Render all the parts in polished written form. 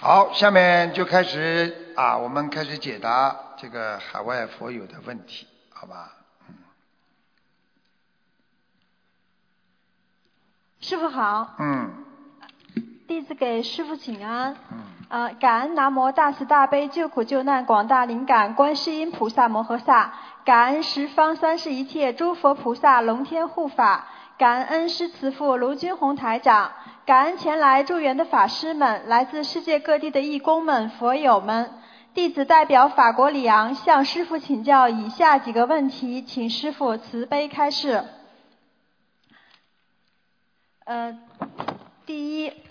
好，下面就开始我们开始解答这个海外佛友的问题，好吧？ 师父好。弟子给师父请安。感恩南无大慈大悲救苦救难广大灵感观世音菩萨摩诃萨，感恩十方三世一切诸佛菩萨龙天护法，感恩恩师慈父卢军宏台长，感恩前来助缘的法师们，来自世界各地的义工们、佛友们。弟子代表法国里昂向师父请教以下几个问题，请师父慈悲开示。第一，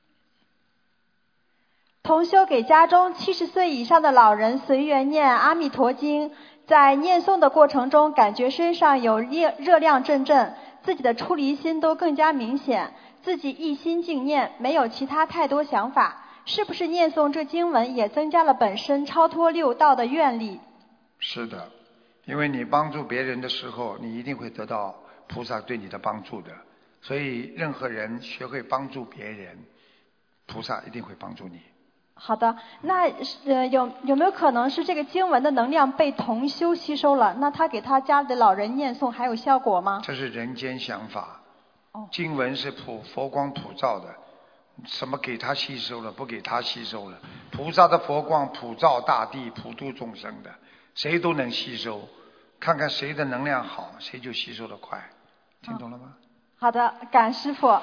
同修给家中70岁以上的老人随缘念阿弥陀经，在念诵的过程中感觉身上有热量阵阵，自己的出离心都更加明显，自己一心静念，没有其他太多想法，是不是念诵这经文也增加了本身超脱六道的愿力？ 是的，因为你帮助别人的时候，你一定会得到菩萨对你的帮助的，所以任何人学会帮助别人，菩萨一定会帮助你。 好的，那有没有可能是这个经文的能量被同修吸收了？那他给他家里的老人念诵还有效果吗？ 这是人间想法。经文是佛光普照的，什么给他吸收了，不给他吸收了？菩萨的佛光普照大地，普度众生的，谁都能吸收。看看谁的能量好，谁就吸收得快。听懂了吗？ 好的，感恩师父。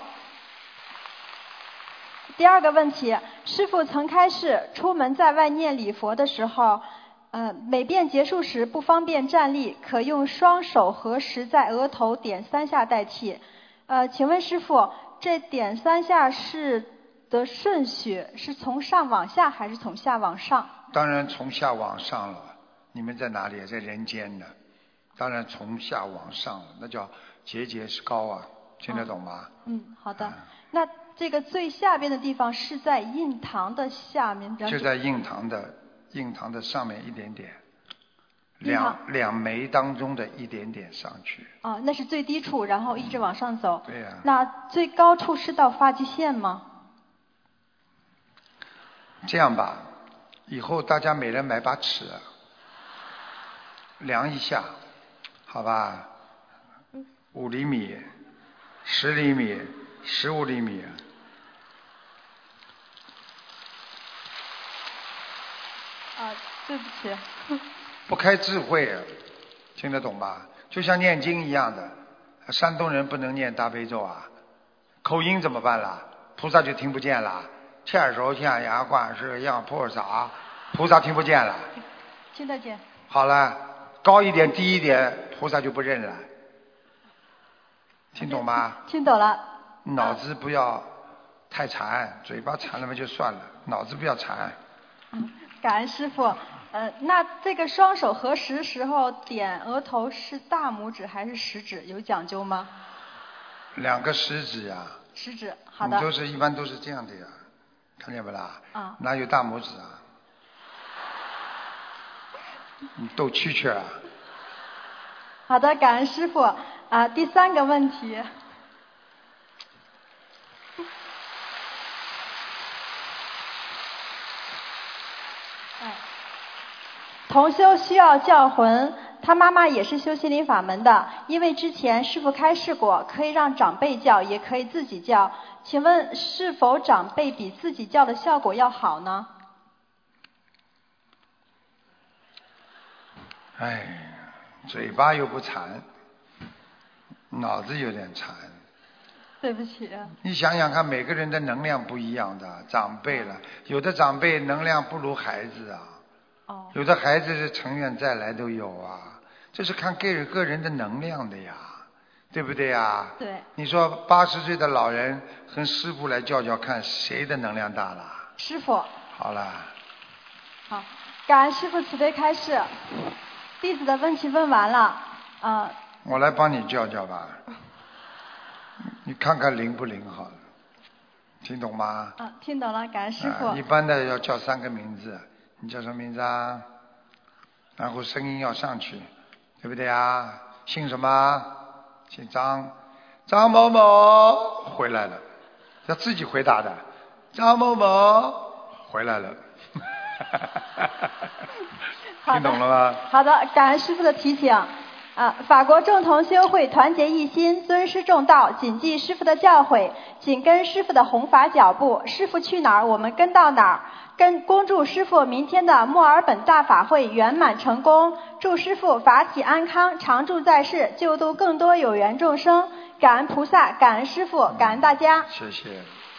第二个问题，师父曾开示，出门在外念礼佛的时候，每遍结束时不方便站立，可用双手合十在额头点3下代替。请问师父，这点3下的顺序是从上往下还是从下往上？ 当然从下往上了。你们在哪里？在人间呢。当然从下往上了，那叫节节是高啊，听得懂吗？ 好的。那这个最下边的地方是在印堂的下面， 就在印堂的上面一点点，两眉当中的一点点上去。 那是最低处，然后一直往上走。 对呀。 那最高处是到发际线吗？ 这样吧，以后大家每人买把尺，量一下，好吧？5厘米、10厘米、15厘米。 对不起。 不开智慧，听得懂吧？就像念经一样的，山东人不能念大悲咒啊，口音怎么办啦？菩萨就听不见了。千手千眼观世音菩萨，菩萨听不见了。 听得见。 好了，高一点低一点，菩萨就不认了。听懂吗？ 听懂了。 脑子不要太馋，嘴巴馋了嘛就算了，脑子不要馋。 感恩师父。那这个双手合十时候点额头是大拇指还是食指，有讲究吗 ？2个食指呀。 食指，好的。 一般都是这样的呀，看见不啦？哪有大拇指啊？你逗蛐蛐啊？ 好的，感恩师父。第3个问题。同修需要叫魂，他妈妈也是修心灵法门的，因为之前师父开示过，可以让长辈叫，也可以自己叫。请问是否长辈比自己叫的效果要好呢？ 嘴巴又不馋，脑子有点馋。 对不起。 你想想看，每个人的能量不一样的，长辈了，有的长辈能量不如孩子啊。有的孩子是成愿再来都有啊，这是看个人的能量的呀，对不对呀？ 对。 你说80岁的老人和师父来叫叫看，谁的能量大了？ 师父。 好了。 好，感恩师父慈悲开示，弟子的问题问完了。 我来帮你叫叫吧，你看看灵不灵好了，听懂吗？ 听懂了，感恩师父。 一般的要叫3个名字。你叫什么名字啊？然后声音要上去，对不对啊？姓什么？姓张，张某某回来了，要自己回答的。张某某回来了。听懂了吗？ 好的，感恩师父的提醒。法国众同修会团结一心，尊师重道，谨记师父的教诲，紧跟师父的弘法脚步。师父去哪儿，我们跟到哪儿。恭祝师父明天的墨尔本大法会圆满成功，祝师父法体安康，常驻在世，救度更多有缘众生。感恩菩萨，感恩师父，感恩大家。 谢谢。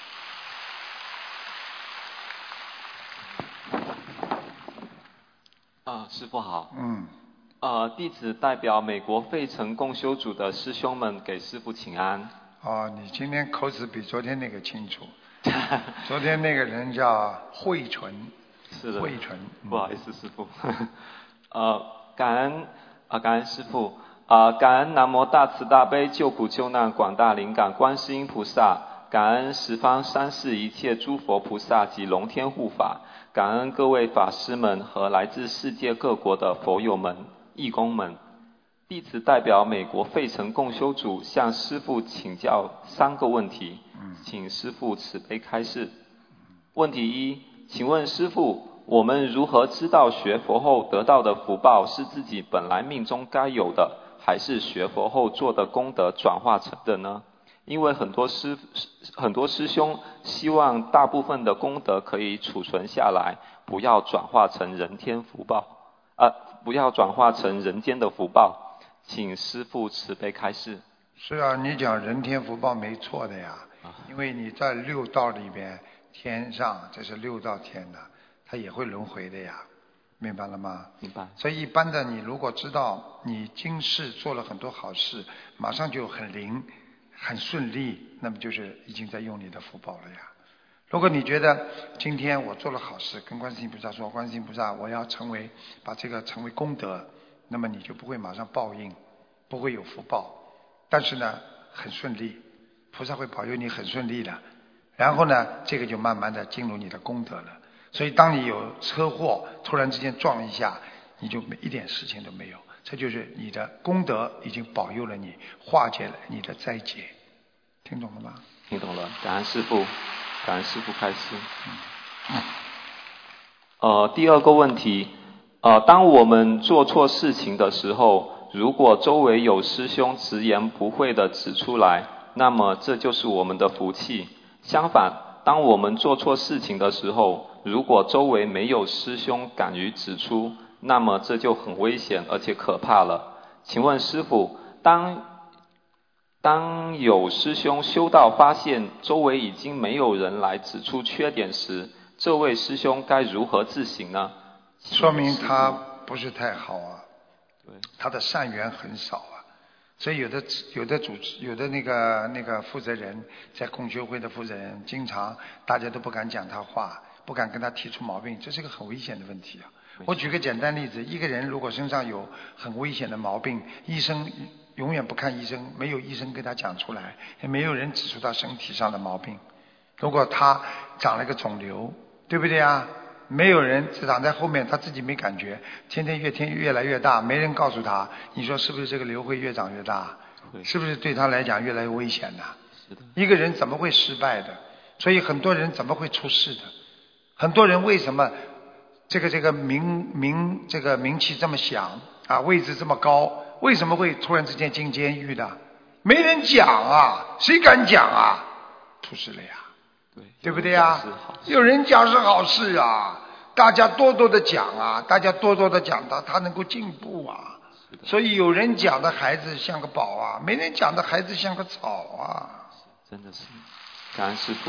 师父好。弟子代表美国费城共修组的师兄们给师父请安。 你今天口齿比昨天那个清楚。昨天那个人叫慧纯。 是的。 慧纯。 不好意思，师父。感恩师父。感恩南无大慈大悲救苦救难广大灵感观世音菩萨，感恩十方三世一切诸佛菩萨及龙天护法，感恩各位法师们和来自世界各国的佛友们、义工们。弟子代表美国费城共修组向师父请教3个问题，请师父慈悲开示。问题1，请问师父，我们如何知道学佛后得到的福报是自己本来命中该有的，还是学佛后做的功德转化成的呢？因为很多师兄希望大部分的功德可以储存下来，不要转化成人间福报，不要转化成人间的福报。请师父慈悲开示。 是啊，你讲人天福报没错的呀，因为你在6道里边，天上这是6道天的，它也会轮回的呀，明白了吗？ 明白。 所以一般的，你如果知道你今世做了很多好事，马上就很灵很顺利，那么就是已经在用你的福报了呀。如果你觉得今天我做了好事，跟观世音菩萨说，观世音菩萨我要把这个成为功德，那么你就不会马上报应，不会有福报，但是呢很顺利，菩萨会保佑你很顺利的，然后呢这个就慢慢的进入你的功德了。所以当你有车祸突然之间撞一下，你就一点事情都没有，这就是你的功德已经保佑了你，化解了你的灾劫。听懂了吗？ 听懂了，感恩师父，感恩师父开示。第2个问题，当我们做错事情的时候，如果周围有师兄直言不讳地指出来，那么这就是我们的福气。相反，当我们做错事情的时候，如果周围没有师兄敢于指出，那么这就很危险而且可怕了。请问师父，当有师兄修道发现周围已经没有人来指出缺点时，这位师兄该如何自省呢？ 说明他不是太好啊，他的善缘很少啊。所以有的那个负责人，在共修会的负责人，经常大家都不敢讲他话，不敢跟他提出毛病，这是个很危险的问题啊。我举个简单例子，一个人如果身上有很危险的毛病，医生永远不看医生，没有医生跟他讲出来，也没有人指出他身体上的毛病。如果他长了个肿瘤，对不对啊？没有人长在后面，他自己没感觉，天越来越大，没人告诉他，你说是不是这个瘤会越长越大？是不是对他来讲越来越危险呢？一个人怎么会失败的？所以很多人怎么会出事的？很多人为什么这个名气这么响啊，位置这么高，为什么会突然之间进监狱的？没人讲啊，谁敢讲啊？出事了呀，对不对呀？有人讲是好事啊，大家多多的讲啊，大家多多的讲他能够进步啊。所以有人讲的孩子像个宝啊，没人讲的孩子像个草啊。 真的是，感恩师父，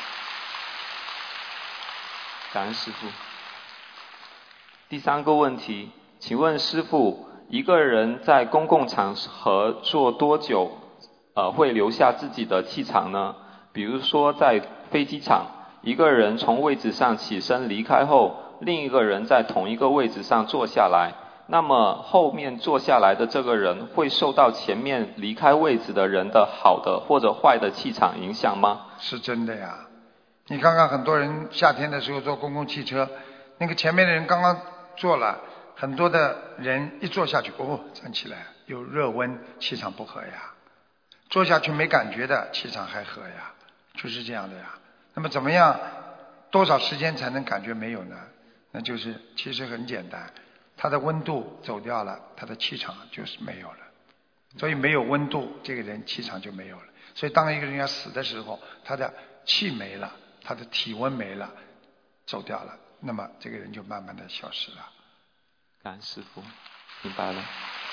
感恩师父。第3个问题，请问师父，一个人在公共场合坐多久，会留下自己的气场呢？比如说在飞机场，一个人从位置上起身离开后，另一个人在同一个位置上坐下来，那么后面坐下来的这个人会受到前面离开位置的人的好的或者坏的气场影响吗？ 是真的呀，你看看很多人夏天的时候坐公共汽车，那个前面的人刚刚坐了，很多的人一坐下去，站起来有热温，气场不合呀。坐下去没感觉的，气场还合呀，就是这样的呀。那么怎么样多少时间才能感觉没有呢？那就是其实很简单，他的温度走掉了，他的气场就是没有了。所以没有温度，这个人气场就没有了。所以当一个人要死的时候，他的气没了，他的体温没了，走掉了，那么这个人就慢慢的消失了。 感恩师父，明白了。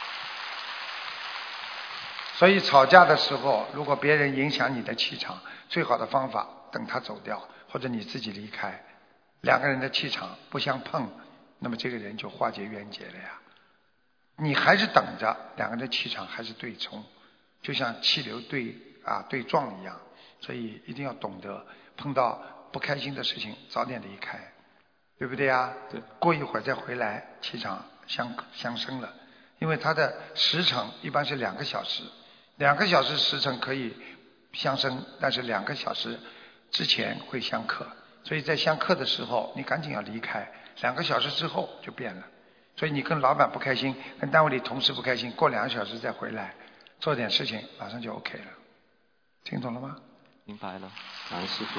所以吵架的时候，如果别人影响你的气场，最好的方法等他走掉，或者你自己离开，两个人的气场不相碰，那么这个人就化解冤结了呀。你还是等着，两个人的气场还是对冲，就像气流对撞一样。所以一定要懂得，碰到不开心的事情早点离开，对不对呀？ 对。 过一会儿再回来，气场相生了。因为它的时辰一般是2个小时，2个小时时辰可以相生，但是2个小时之前会相克，所以在相克的时候你赶紧要离开，2个小时之后就变了。所以你跟老板不开心，跟单位里同事不开心，过2个小时再回来做点事情，马上就 OK 了。听懂了吗？ 明白了，感恩师父。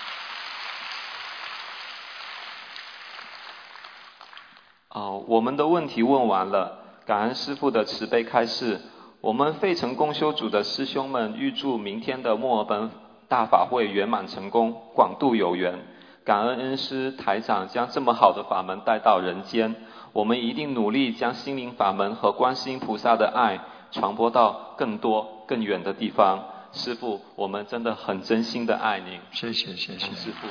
我们的问题问完了，感恩师父的慈悲开示。我们费城共修组的师兄们预祝明天的墨尔本大法会圆满成功，广度有缘。感恩恩师台长将这么好的法门带到人间，我们一定努力将心灵法门和观世音菩萨的爱传播到更多更远的地方。师父，我们真的很真心的爱您。 谢谢师父。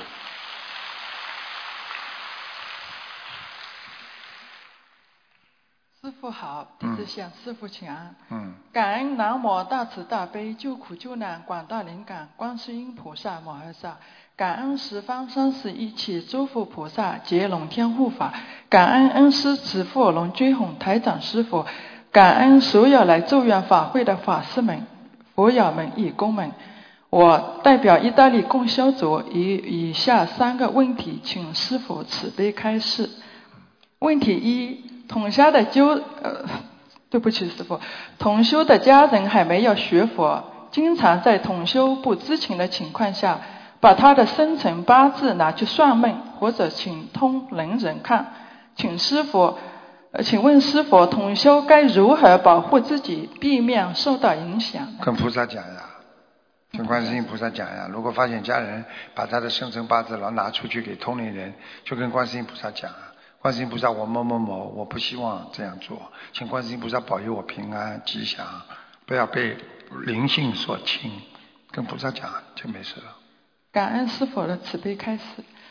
师父好，弟子向师父请安。 感恩南无大慈大悲救苦救难广大灵感观世音菩萨摩诃萨，感恩十方31切诸佛菩萨及龙天护法，感恩恩师慈父龙追宏台长师父，感恩所有来助愿法会的法师们、佛友们、义工们。我代表意大利共修组以下3个问题，请师父慈悲开示。问题1，对不起师父，同修的家人还没有学佛，经常在同修不知情的情况下，把他的生辰八字拿去算命，或者请通灵人看。请问师父，同修该如何保护自己，避免受到影响？ 跟菩萨讲呀，跟观世音菩萨讲呀。如果发现家人把他的生辰八字老拿出去给通灵人，就跟观世音菩萨讲啊。观世音菩萨，我某某某，我不希望这样做，请观世音菩萨保佑我平安吉祥，不要被灵性所侵，跟菩萨讲就没事了。 感恩师父的慈悲开示。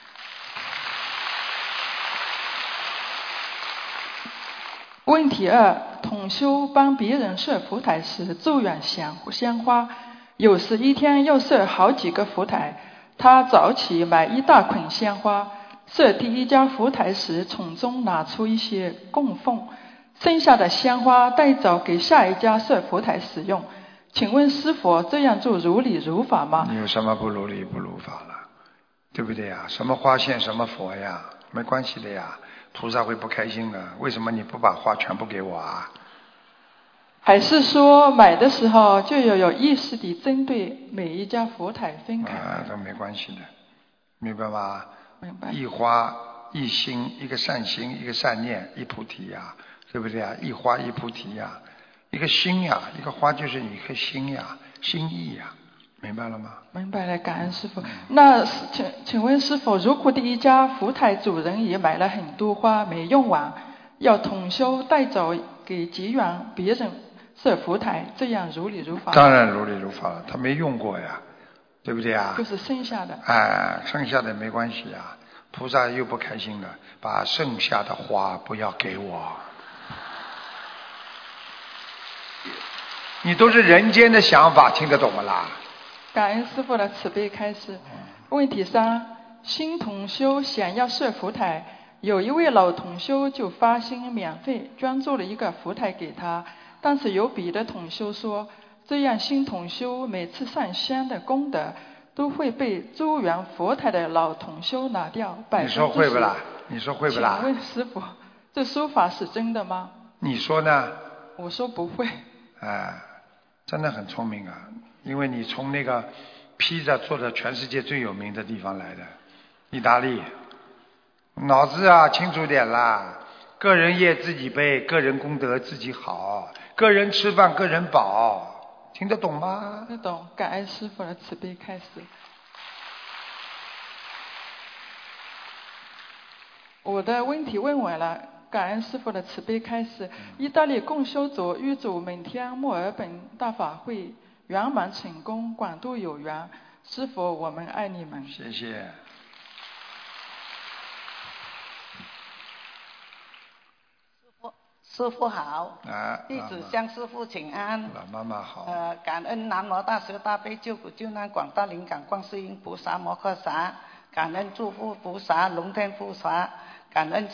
问题2，同修帮别人设佛台时祝愿香花，有时一天要设好几个佛台。他早起买一大捆香花，设第一家佛台时从中拿出一些供奉，剩下的香花带走给下一家设佛台使用。请问师父，这样做如理如法吗？ 你有什么不如理不如法了，对不对呀？什么花献什么佛呀，没关系的呀，菩萨会不开心的。为什么你不把花全部给我啊？ 还是说买的时候就要有意识地针对每一家佛台分开？ 都没关系的，明白吗？ 明白。 一花一心，一个善心，一个善念，一菩提呀，对不对呀？一花一菩提呀，一个心呀，一个花就是一颗心呀，心意呀，明白了吗？ 明白了，感恩师父。那请问师父，如果第一家佛台主人也买了很多花没用完，要同修带走给结缘别人设佛台，这样如理如法？ 当然如理如法了，他没用过呀，对不对呀？ 就是剩下的。 剩下的没关系呀，菩萨又不开心了，把剩下的花不要给我。你都是人间的想法，听得懂吗啦？ 感恩师父的慈悲开示。问题3，新同修想要设佛台，有一位老同修就发心免费捐助了一个佛台给他，但是有别的同修说，这样新同修每次上香的功德都会被助缘佛台的老同修拿掉10%。 你说会不啦？你说会不啦？ 请问师父，这说法是真的吗？ 你说呢？ 我说不会。 真的很聪明啊，因为你从那个披萨做的全世界最有名的地方来的， 意大利。脑子啊清楚点啦，个人业自己背，个人功德自己好，个人吃饭个人饱，听得懂吗？ 听得懂，感恩师父的慈悲开示。我的问题问完了，感恩师父的慈悲开示。意大利共修组预祝明天墨尔本大法会圆满成功，广度有缘。师父，我们爱你们。 谢谢。 师父好，弟子向师父请安。 老妈妈好。 感恩南无大慈大悲救苦救难广大灵感观世音菩萨摩诃萨，感恩诸佛菩萨龙天护法，感恩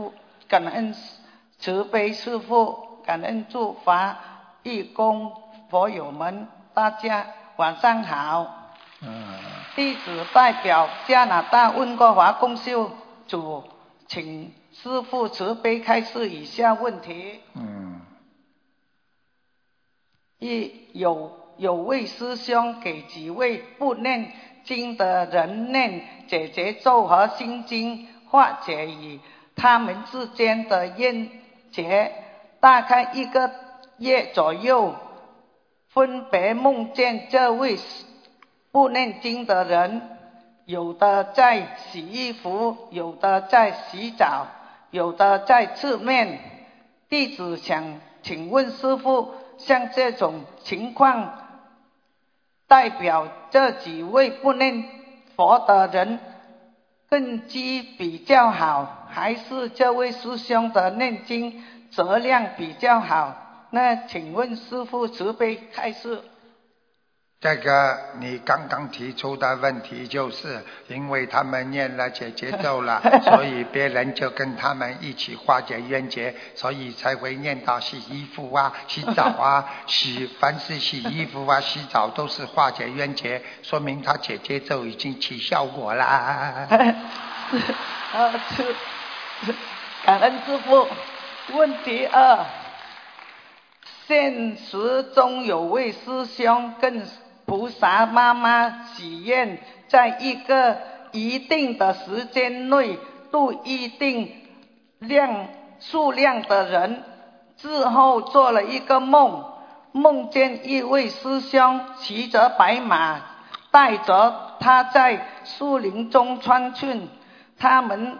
慈悲师父，感恩诸法义工佛友们，大家晚上好。弟子代表加拿大温哥华共修组，请师父慈悲开示以下问题。一，有位师兄给几位不念经的人念解结咒和心经，化解与他们之间的冤结，大概1个月左右，分别梦见这位不念经的人，有的在洗衣服，有的在洗澡，有的在吃面。弟子想请问师父，像这种情况，代表这几位不念佛的人根基比较好，还是这位师兄的念经质量比较好？那请问师父慈悲开示。 这个你刚刚提出的问题，就是因为他们念了解结咒了，所以别人就跟他们一起化解冤结，所以才会念到洗衣服啊、洗澡啊、凡是洗衣服啊、洗澡都是化解冤结，说明他解结咒已经起效果啦。 感恩师父。问题2，现实中有位师兄跟菩萨妈妈许愿，在一定的时间内度一定数量的人，之后做了一个梦，梦见一位师兄骑着白马，带着他在树林中穿梭，他们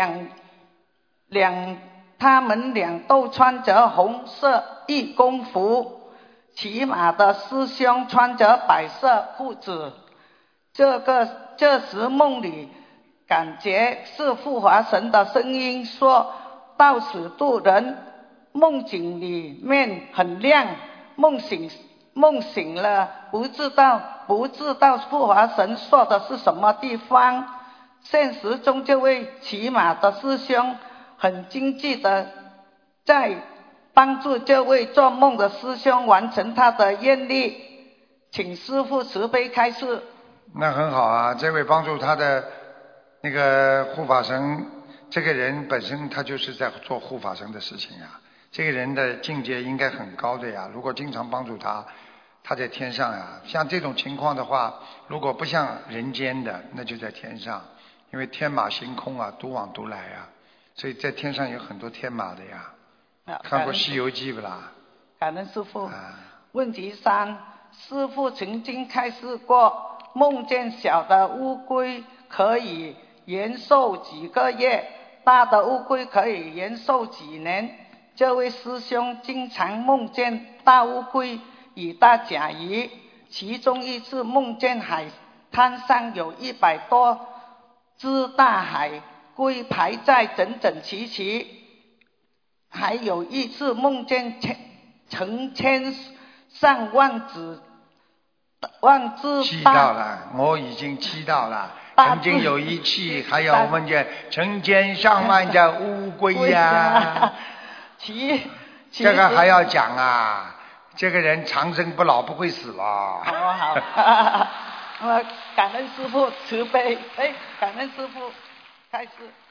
俩都穿着红色义工服，骑马的师兄穿着白色裤子。这时梦里感觉是护法神的声音说到此度人，梦境里面很亮，梦醒了不知道护法神说的是什么地方。现实中这位骑马的师兄很精进的在帮助这位做梦的师兄完成他的愿力，请师父慈悲开示。 那很好啊，这位帮助他的那个护法神，这个人本身他就是在做护法神的事情呀，这个人的境界应该很高的呀，如果经常帮助他，他在天上呀。像这种情况的话，如果不像人间的，那就在天上，因为天马行空啊，独往独来啊，所以在天上有很多天马的呀。看过《西游记》不啦？ 感恩师父。问题3，师父曾经开示过，梦见小的乌龟可以延寿几个月，大的乌龟可以延寿几年。这位师兄经常梦见大乌龟与大甲鱼，其中一次梦见海滩上有100多只大海龟排在整整齐齐，还有一次梦见成千上万只气到了，我已经气到了。曾经有一期还有梦见成千上万的乌龟呀。这个还要讲啊，这个人长生不老，不会死了。 好。感恩师父慈悲，感恩师父开示。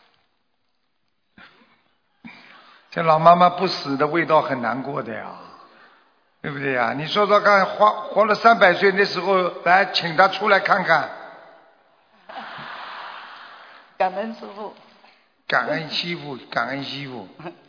这老妈妈不死的味道很难过的呀，对不对呀？你说说看，活了300岁那时候，来请她出来看看。 感恩师父。 感恩师父，感恩师父。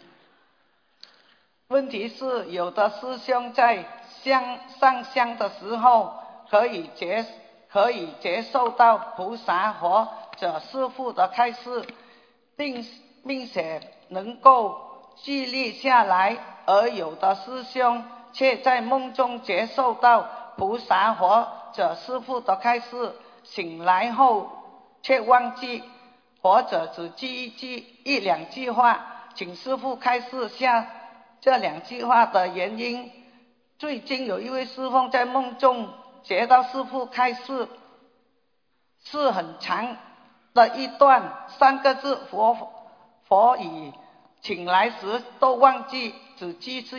问题是有的师兄在上香的时候可以接受到菩萨或者师父的开示，并且能够记忆下来，而有的师兄却在梦中接受到菩萨或者师父的开示，醒来后却忘记，或者只记一两句话，请师父开示下这2句话的原因。最近有一位师父在梦中接到师父开示，是很长的一段3个字佛语，醒来时都忘记，只记住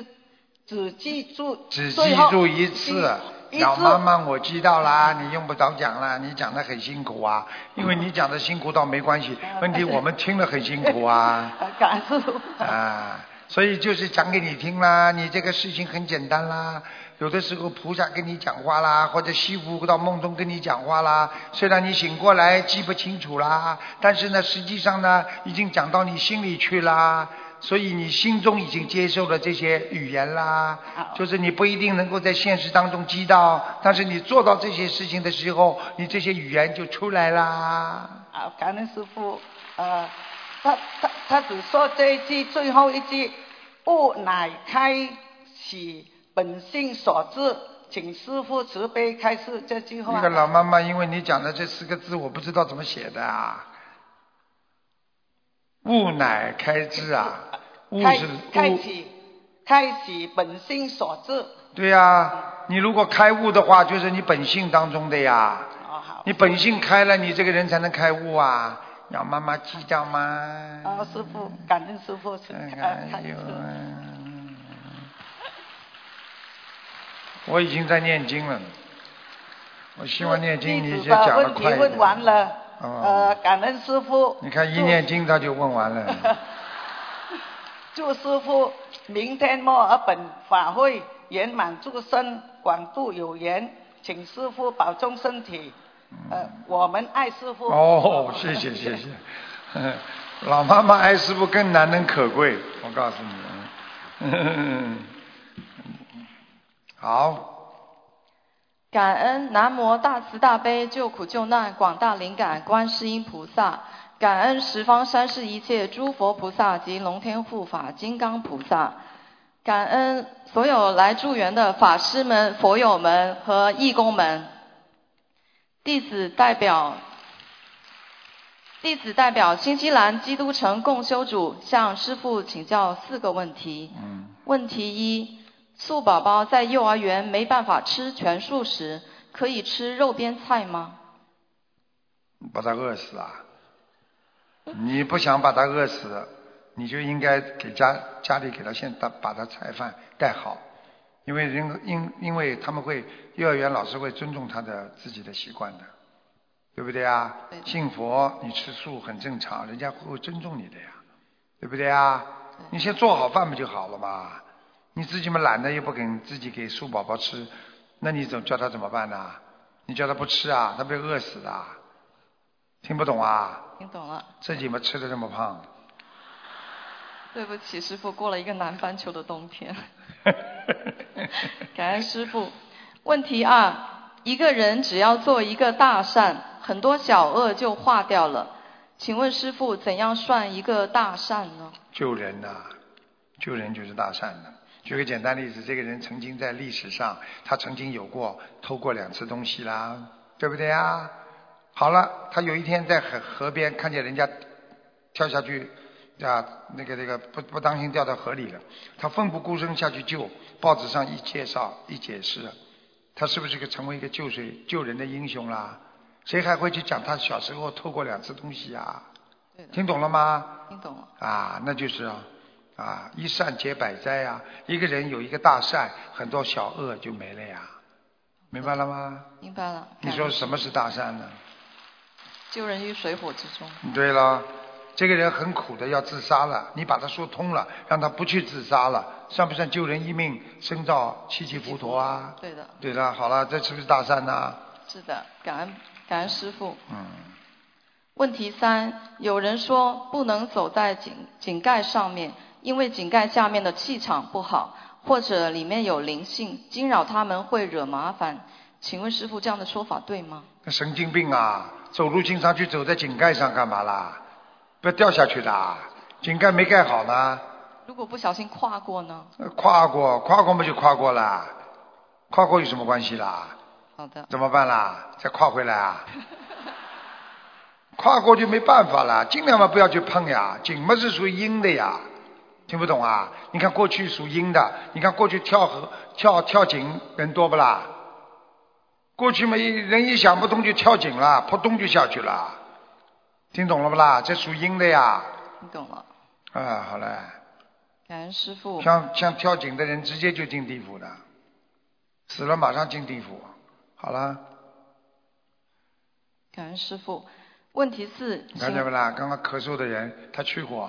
一次。老妈妈，我知道啦，你用不着讲啦，你讲得很辛苦啊，因为你讲的辛苦倒没关系，问题我们听了很辛苦啊。 感谢师父。 所以就是讲给你听啦，你这个事情很简单啦。有的时候菩萨跟你讲话啦，或者师父到梦中跟你讲话啦，虽然你醒过来记不清楚啦，但是呢，实际上呢，已经讲到你心里去啦。所以你心中已经接受了这些语言啦，就是你不一定能够在现实当中记到，但是你做到这些事情的时候，你这些语言就出来啦。 感恩师父。他只说这一句最后一句，悟乃开启本性所致，请师父慈悲开示这句话。 那个老妈妈，因为你讲的这4个字我不知道怎么写的啊。悟乃开智啊，悟是开启本性所致。 对呀，你如果开悟的话，就是你本性当中的呀。你本性开了，你这个人才能开悟啊。要妈妈记到吗？ 师父，感恩师父。 我已经在念经了，我希望念经你就讲得快一点。 问完了。感恩师父。 你看一念经他就问完了。 祝师父明天墨尔本法会圆满祝生，广度有缘，请师父保重身体。我们爱师父。 谢谢。老妈妈爱师父更难能可贵，我告诉你。好。 感恩南无大慈大悲救苦救难广大灵感观世音菩萨，感恩十方三世一切诸佛菩萨及龙天护法金刚菩萨，感恩所有来助缘的法师们、佛友们和义工们。弟子代表新西兰基督城共修组向师父请教4个问题。问题1：素宝宝在幼儿园没办法吃全素时，可以吃肉边菜吗？ 把他饿死啊！你不想把他饿死，你就应该给家里给他先把他菜饭带好，因为他们会幼儿园老师会尊重他的自己的习惯的，对不对啊？信佛你吃素很正常，人家会尊重你的呀，对不对啊？你先做好饭不就好了嘛？你自己嘛懒得又不自己给素宝宝吃，那你叫他怎么办呢？你叫他不吃啊，他被饿死的。听不懂啊？ 听懂了。 自己嘛吃得这么胖。 对不起师父，过了一个南半球的冬天。感恩师父。问题2：一个人只要做一个大善，很多小恶就化掉了，请问师父怎样算一个大善呢？ 救人啊，救人就是大善的。举个简单例子，这个人曾经在历史上，他曾经有过偷过2次东西啦，对不对啊？好了，他有一天在河边看见人家跳下去啊，那个不当心掉到河里了，他奋不顾身下去救，报纸上一介绍一解释，他是不是成为一个救人的英雄啦？谁还会去讲他小时候偷过2次东西啊？听懂了吗？ 听懂了。 那就是一善解百灾啊！一个人有一个大善，很多小恶就没了呀，明白了吗？ 明白了。 你说什么是大善呢？ 救人于水火之中。 对了，这个人很苦的要自杀了，你把他说通了，让他不去自杀了，算不算救人一命，升到七级浮屠啊？ 对的。 对的，好了，这是不是大善呢？ 是的，感恩师父。 问题3，有人说不能走在井盖上面，因为井盖下面的气场不好，或者里面有灵性，惊扰他们会惹麻烦。请问师父，这样的说法对吗？ 神经病啊！走路经常去走在井盖上干嘛啦？不要掉下去的，井盖没盖好呢。 如果不小心跨过呢？ 跨过嘛就跨过了，跨过有什么关系啦？ 好的。 怎么办啦？再跨回来啊？跨过就没办法了，尽量嘛不要去碰呀。井嘛是属于阴的呀，听不懂啊？你看过去属阴的，你看过去跳井人多不啦？过去嘛人一想不通就跳井了，扑通就下去了，听懂了不啦？这属阴的呀。 听懂了。 啊，好嘞。 感恩师父。 像跳井的人直接就进地府的，死了马上进地府。好了。 感恩师父。问题4， 你看见不啦？刚刚咳嗽的人他去过。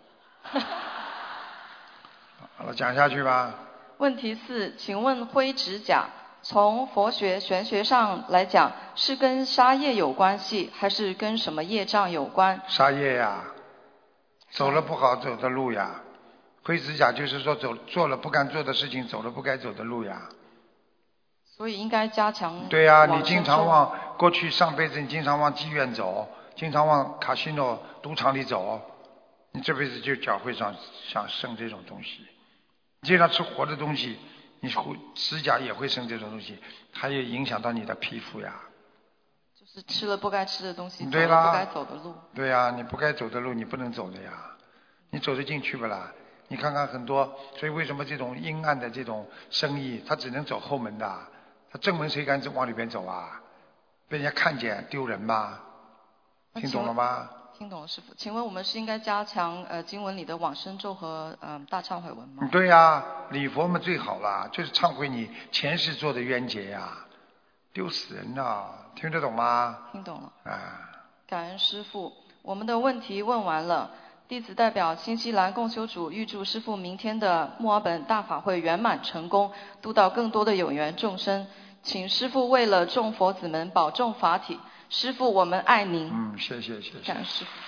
好了，讲下去吧。 问题4，请问灰指甲从佛学玄学上来讲，是跟杀业有关系，还是跟什么业障有关？ 杀业呀，走了不好走的路呀。灰指甲就是说做了不该做的事情，走了不该走的路呀。 所以应该加强。 对呀，你经常往过去上辈子你经常往妓院走，经常往卡西诺赌场里走，你这辈子就脚会上想生这种东西。你经常吃活的东西，你指甲也会生这种东西，它也影响到你的皮肤呀。 就是吃了不该吃的东西， 对啦， 走了不该走的路。 对呀，你不该走的路你不能走的呀，你走得进去不啦？你看看很多，所以为什么这种阴暗的这种生意，他只能走后门的，他正门谁敢往里边走啊？被人家看见丢人吗？听懂了吗？ 听懂了，师父。请问我们是应该加强经文里的往生咒和大忏悔文吗？ 对呀，礼佛们最好啦，就是忏悔你前世做的冤结呀，丢死人呐！听得懂吗？ 听懂了。 啊。 感恩师父，我们的问题问完了。弟子代表新西兰共修组预祝师父明天的墨尔本大法会圆满成功，度到更多的有缘众生。请师父为了众佛子们保重法体。师父，我们爱您。 谢谢。 感恩师父。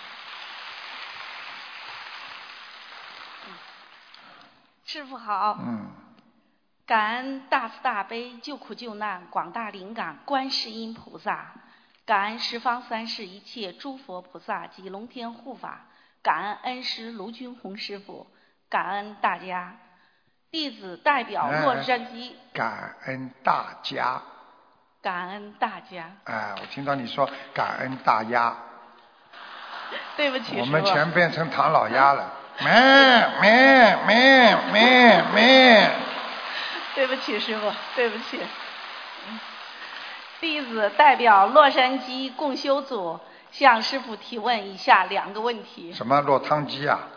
师父好。感恩大慈大悲救苦救难广大灵感观世音菩萨，感恩十方三世一切诸佛菩萨及龙天护法，感恩恩师卢军宏师父，感恩大家。弟子代表洛杉矶。 感恩大家。 感恩大家。 我听到你说感恩大鸭。 对不起，师父。 我们全变成唐老鸭了。咩。 对不起，师父，对不起。弟子代表洛杉矶共修组向师父提问以下2个问题。 什么落汤鸡啊？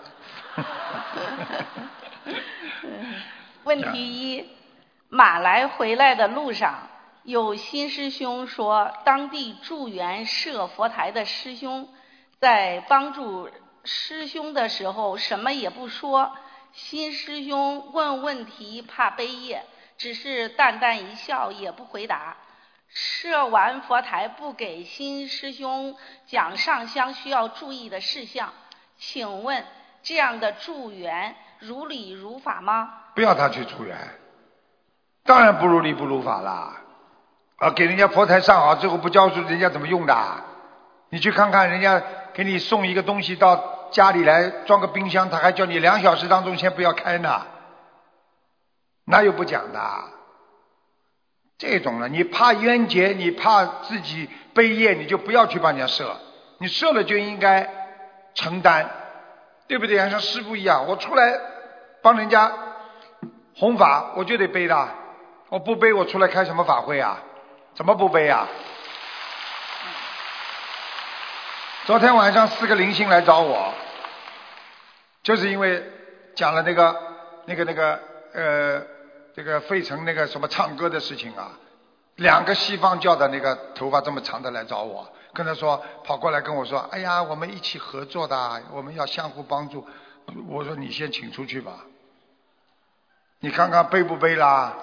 问题1，马来回来的路上，有新师兄说，当地助缘设佛台的师兄在帮助师兄的时候什么也不说，新师兄问问题怕背业，只是淡淡一笑也不回答。设完佛台不给新师兄讲上香需要注意的事项，请问这样的助缘如理如法吗？ 不要他去助缘，当然不如理不如法啦。给人家佛台上好之后不教书，人家怎么用的？你去看看人家给你送一个东西到家里来，装个冰箱，他还叫你2小时当中先不要开呢，哪有不讲的？这种呢，你怕冤结，你怕自己背业，你就不要去帮人家设，你设了就应该承担，对不对？像师父一样，我出来帮人家弘法，我就得背的，我不背我出来开什么法会啊？怎么不背啊？昨天晚上4个灵性来找我，就是因为讲了这个费城那个什么唱歌的事情啊，2个西方教的那个头发这么长的来找我，跟他说，跑过来跟我说，哎呀，我们一起合作的，我们要相互帮助。我说你先请出去吧，你看看背不背啦？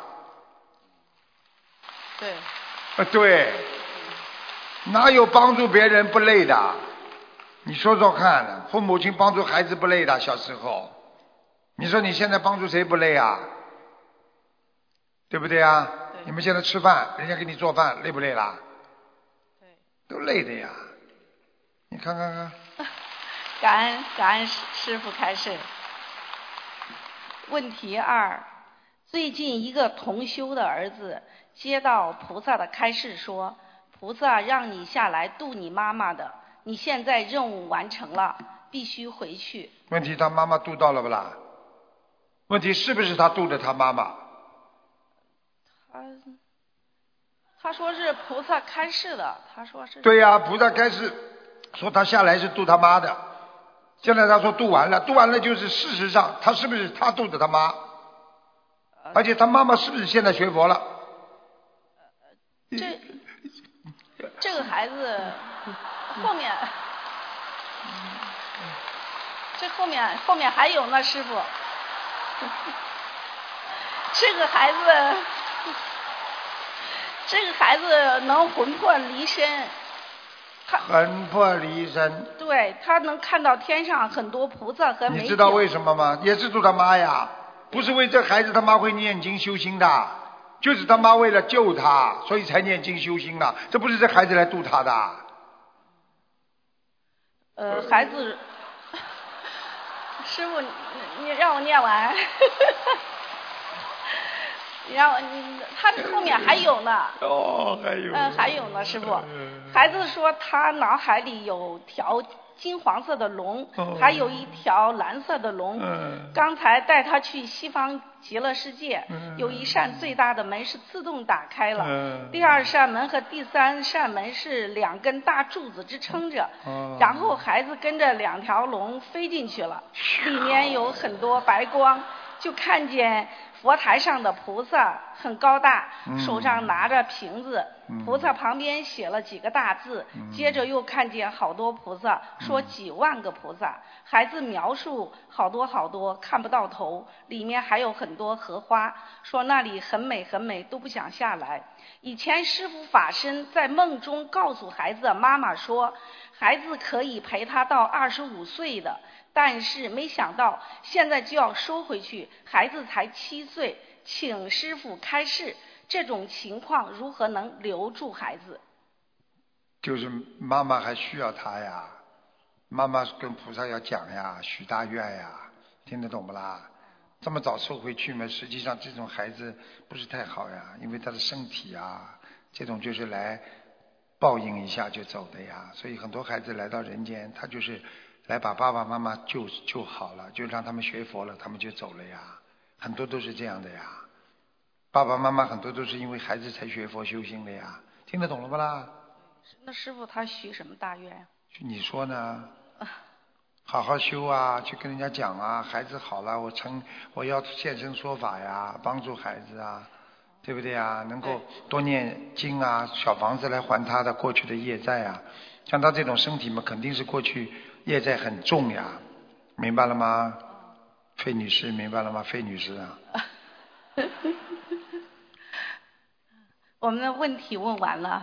对。 对，哪有帮助别人不累的？ 你说说看，父母亲帮助孩子不累的，小时候，你说你现在帮助谁不累啊？对不对啊？你们现在吃饭，人家给你做饭，累不累啦？ 对， 都累的呀。你看看看。 感恩师父开示。问题2，最近一个同修的儿子接到菩萨的开示说，菩萨让你下来度你妈妈的，你现在任务完成了，必须回去。 问题他妈妈度到了不啦？问题是不是他度的他妈妈？ 他说是菩萨开示的，他说是。 对呀，菩萨开示说他下来是度他妈的，现在他说度完了，度完了就是事实上他是不是他度的他妈？而且他妈妈是不是现在学佛了？ 这个孩子后面，这后面还有呢，师傅。这个孩子能魂魄离身， 魂魄离身。 对，他能看到天上很多菩萨和美景。 你知道为什么吗？也是度他妈呀，不是为这孩子他妈会念经修心的，就是他妈为了救他，所以才念经修心的，这不是这孩子来度他的。 孩子，师傅，你让我念完。然后他后面还有呢。 还有。 还有呢，师傅。孩子说他脑海里有条金黄色的龙，还有一条蓝色的龙。刚才带他去西方极乐世界，有一扇最大的门是自动打开了，第2扇门和第3扇门是2根大柱子支撑着，然后孩子跟着2条龙飞进去了，里面有很多白光，就看见佛台上的菩萨很高大，手上拿着瓶子，菩萨旁边写了几个大字，接着又看见好多菩萨，说几万个菩萨，孩子描述好多好多，看不到头，里面还有很多荷花，说那里很美很美，都不想下来。以前师父法身在梦中告诉孩子的妈妈说，孩子可以陪他到25岁的，但是没想到现在就要收回去，孩子才7岁，请师父开示，这种情况如何能留住孩子？ 就是妈妈还需要他呀，妈妈跟菩萨要讲呀，许大愿呀，听得懂不啦？这么早收回去嘛，实际上这种孩子不是太好呀，因为他的身体啊，这种就是来报应一下就走的呀，所以很多孩子来到人间，他就是来把爸爸妈妈救好了，就让他们学佛了，他们就走了呀，很多都是这样的呀。爸爸妈妈很多都是因为孩子才学佛修心的呀，听得懂了不啦？ 那师父他许什么大愿？ 你说呢？好好修啊，去跟人家讲啊，孩子好了，我要现身说法呀，帮助孩子啊，对不对啊？能够多念经啊，小房子来还他的过去的业债啊。像他这种身体嘛，肯定是过去业债很重呀，明白了吗？费女士明白了吗？费女士啊。 我们的问题问完了。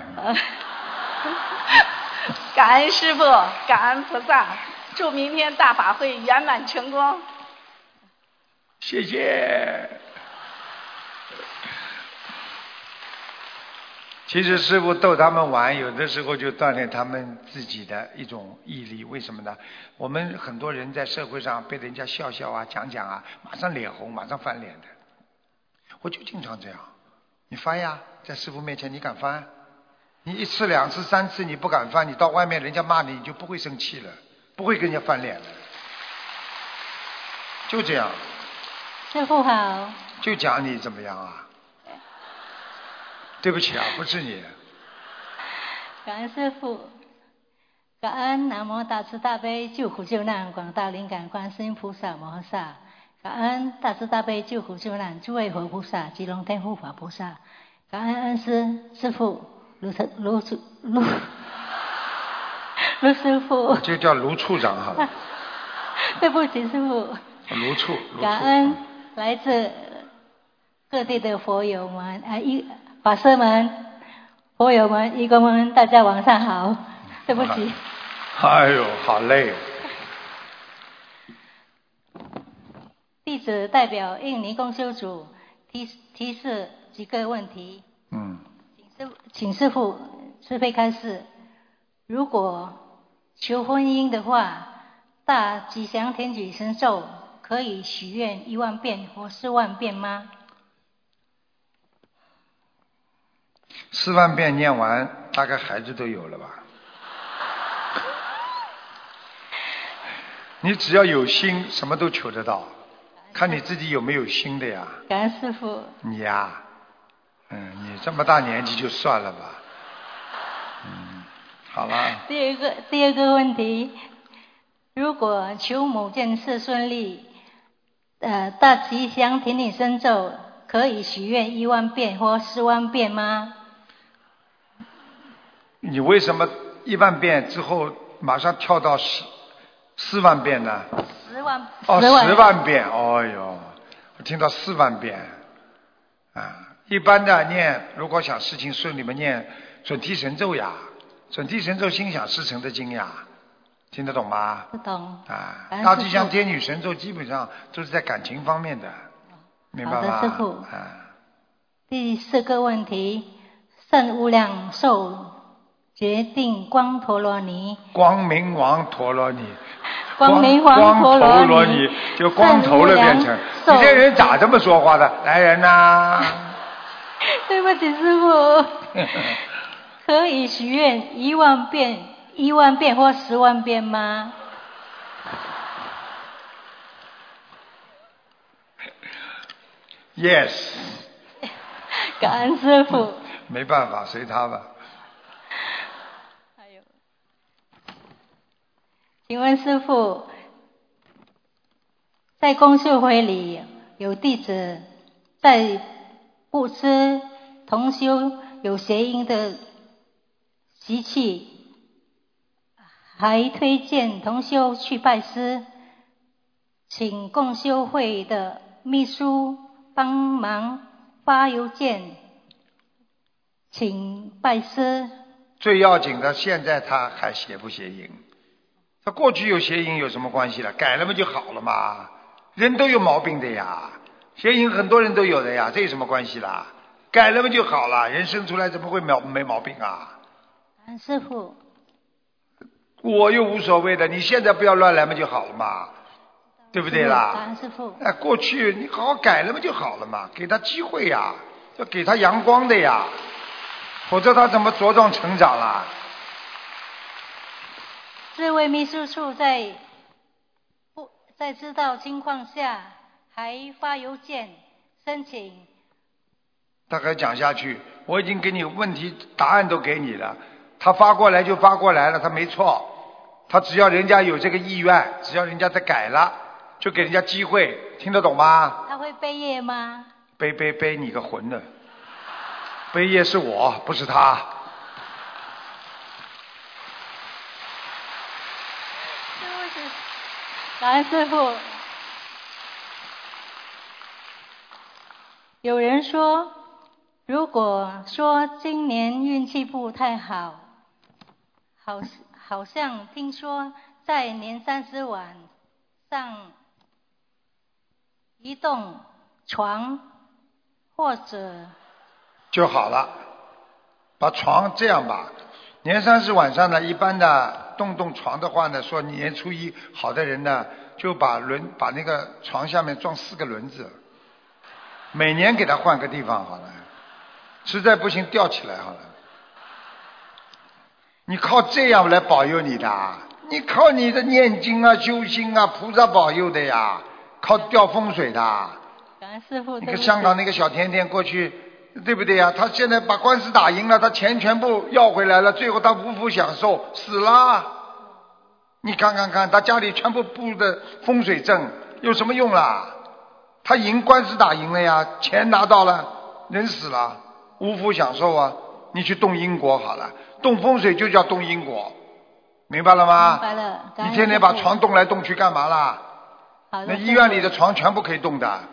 感恩师父，感恩菩萨，祝明天大法会圆满成功。 谢谢。其实师父逗他们玩，有的时候就锻炼他们自己的一种毅力。为什么呢？我们很多人在社会上被人家笑笑啊、讲讲啊，马上脸红，马上翻脸的。我就经常这样，你翻呀，在师父面前你敢翻？你1次、2次、3次你不敢翻，你到外面人家骂你，你就不会生气了，不会跟人家翻脸了。就这样。 师父好。 就讲你怎么样啊？对不起啊，不是你。 感恩师父，感恩南无大慈大悲救苦救难广大灵感观世音菩萨摩诃萨，感恩大慈大悲救苦救难诸位佛菩萨及龙天护法菩萨，感恩恩师父卢师父。 就叫卢处长好了。 对不起，师父。 卢处。 感恩来自各地的佛友们法师们、佛友们、义工们，大家晚上好。对不起。 哎呦，好累。 弟子代表印尼共修组提示几个问题。请师父慈悲开示。如果求婚姻的话，大吉祥天女神咒可以许愿1万遍或4万遍吗 ？4万遍念完，大概孩子都有了吧？你只要有心，什么都求得到，看你自己有没有心的呀。 感恩师父。 你呀，你这么大年纪就算了吧。好了。 第二个问题，如果求某件事顺利，大吉祥天女神咒可以许愿1万遍或4万遍吗？ 你为什么1万遍之后马上跳到4万遍呢 ？10万。 哦，10万遍。哦哟，我听到4万遍。一般的念，如果想事情顺利嘛，念准提神咒呀，准提神咒心想事成的经呀，听得懂吗？ 不懂。 大吉祥天女神咒基本上都是在感情方面的，明白吗？ 好的，师父。第4个问题，圣无量寿决定光陀罗尼。 光明王陀罗尼。 光明王陀罗尼， 就光头了变成。你这人咋这么说话的？来人呐！ 对不起，师父。可以许愿1万遍或10万遍吗 ？Yes。 感恩师父。 没办法，随他吧。 请问师父，在公修会里有弟子在布施同修有邪淫的习气，还推荐同修去拜师，请共修会的秘书帮忙发邮件，请拜师。 最要紧的，现在他还邪不邪淫？他过去有邪淫有什么关系了？改了嘛就好了嘛。人都有毛病的呀，邪淫很多人都有的呀，这有什么关系啦？改了嘛就好了。人生出来怎么会没毛病啊？ 师父， 我又无所谓的，你现在不要乱来嘛就好了嘛，对不对啦？ 师父， 过去你好好改了嘛就好了嘛，给他机会呀，要给他阳光的呀，否则他怎么茁壮成长啦？ 这位秘书处在知道情况下还发邮件申请。 他还讲下去，我已经给你问题答案都给你了，他发过来就发过来了，他没错，他只要人家有这个意愿，只要人家在改了，就给人家机会，听得懂吗？ 他会背业吗？ 背你个魂的，背业是我，不是他。 感恩师父。有人说，如果说今年运气不太好，好像听说在年30晚上移动床或者就好了。把床这样吧，年30晚上呢，一般的动床的话呢，说年初一好的人呢，就把那个床下面装4个轮子，每年给他换个地方好了，实在不行吊起来好了。你靠这样来保佑你的，你靠你的念经啊、修心啊，菩萨保佑的呀，靠吊风水的。 感恩师父。 你看香港那个小甜甜过去，对不对呀？他现在把官司打赢了，他钱全部要回来了，最后他无福享受，死了。你看看看，他家里全部布的风水阵，有什么用啦？他赢官司打赢了呀，钱拿到了，人死了，无福享受啊！你去动因果好了，动风水就叫动因果，明白了吗？ 明白了。 你天天把床动来动去干嘛啦？那医院里的床全部可以动的。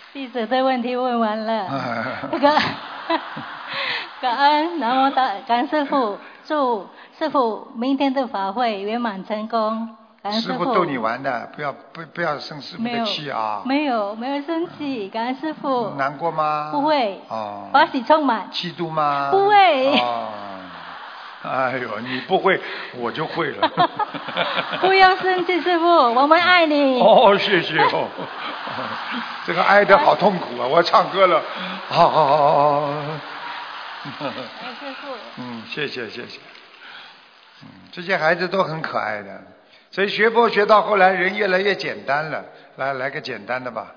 弟子的问题问完了。那个感恩南无大感恩师父，祝师父明天的法会圆满成功。感恩师父。 师父逗你玩的，不要生师父的气啊！ 没有生气，感恩师父。 难过吗？ 不会。 哦。 欢喜充满。 嫉妒吗？ 不会。 哦。哎呦，你不会，我就会了。 不要生气，师父，我们爱你。 哦，谢谢哦。这个爱的好痛苦啊！我唱歌了，好。 师父。 谢谢。这些孩子都很可爱的，所以学佛学到后来人越来越简单了。来个简单的吧。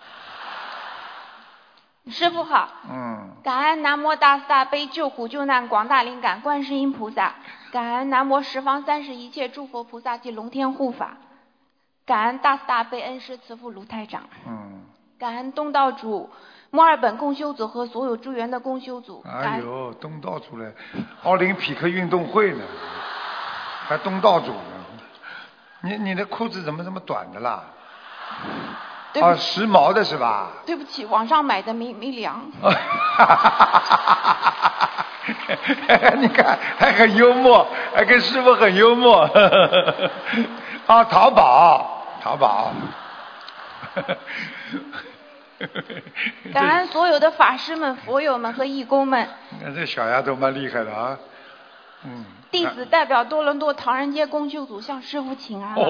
师父好。感恩南无大慈大悲救苦救难广大灵感观世音菩萨，感恩南无十方三世一切诸佛菩萨及龙天护法，感恩大慈大悲恩师慈父卢台长。感恩东道主墨尔本共修组和所有助缘的共修组。 哎呦，东道主嘞，奥林匹克运动会呢，还东道主呢？你的裤子怎么这么短的啦？时髦的是吧？ 对不起，网上买的没量。 你看还很幽默，还跟师父很幽默。淘宝。 感恩所有的法师们、佛友们和义工们。 你看这小丫头蛮厉害的啊。 弟子代表多伦多唐人街共修组向师父请安。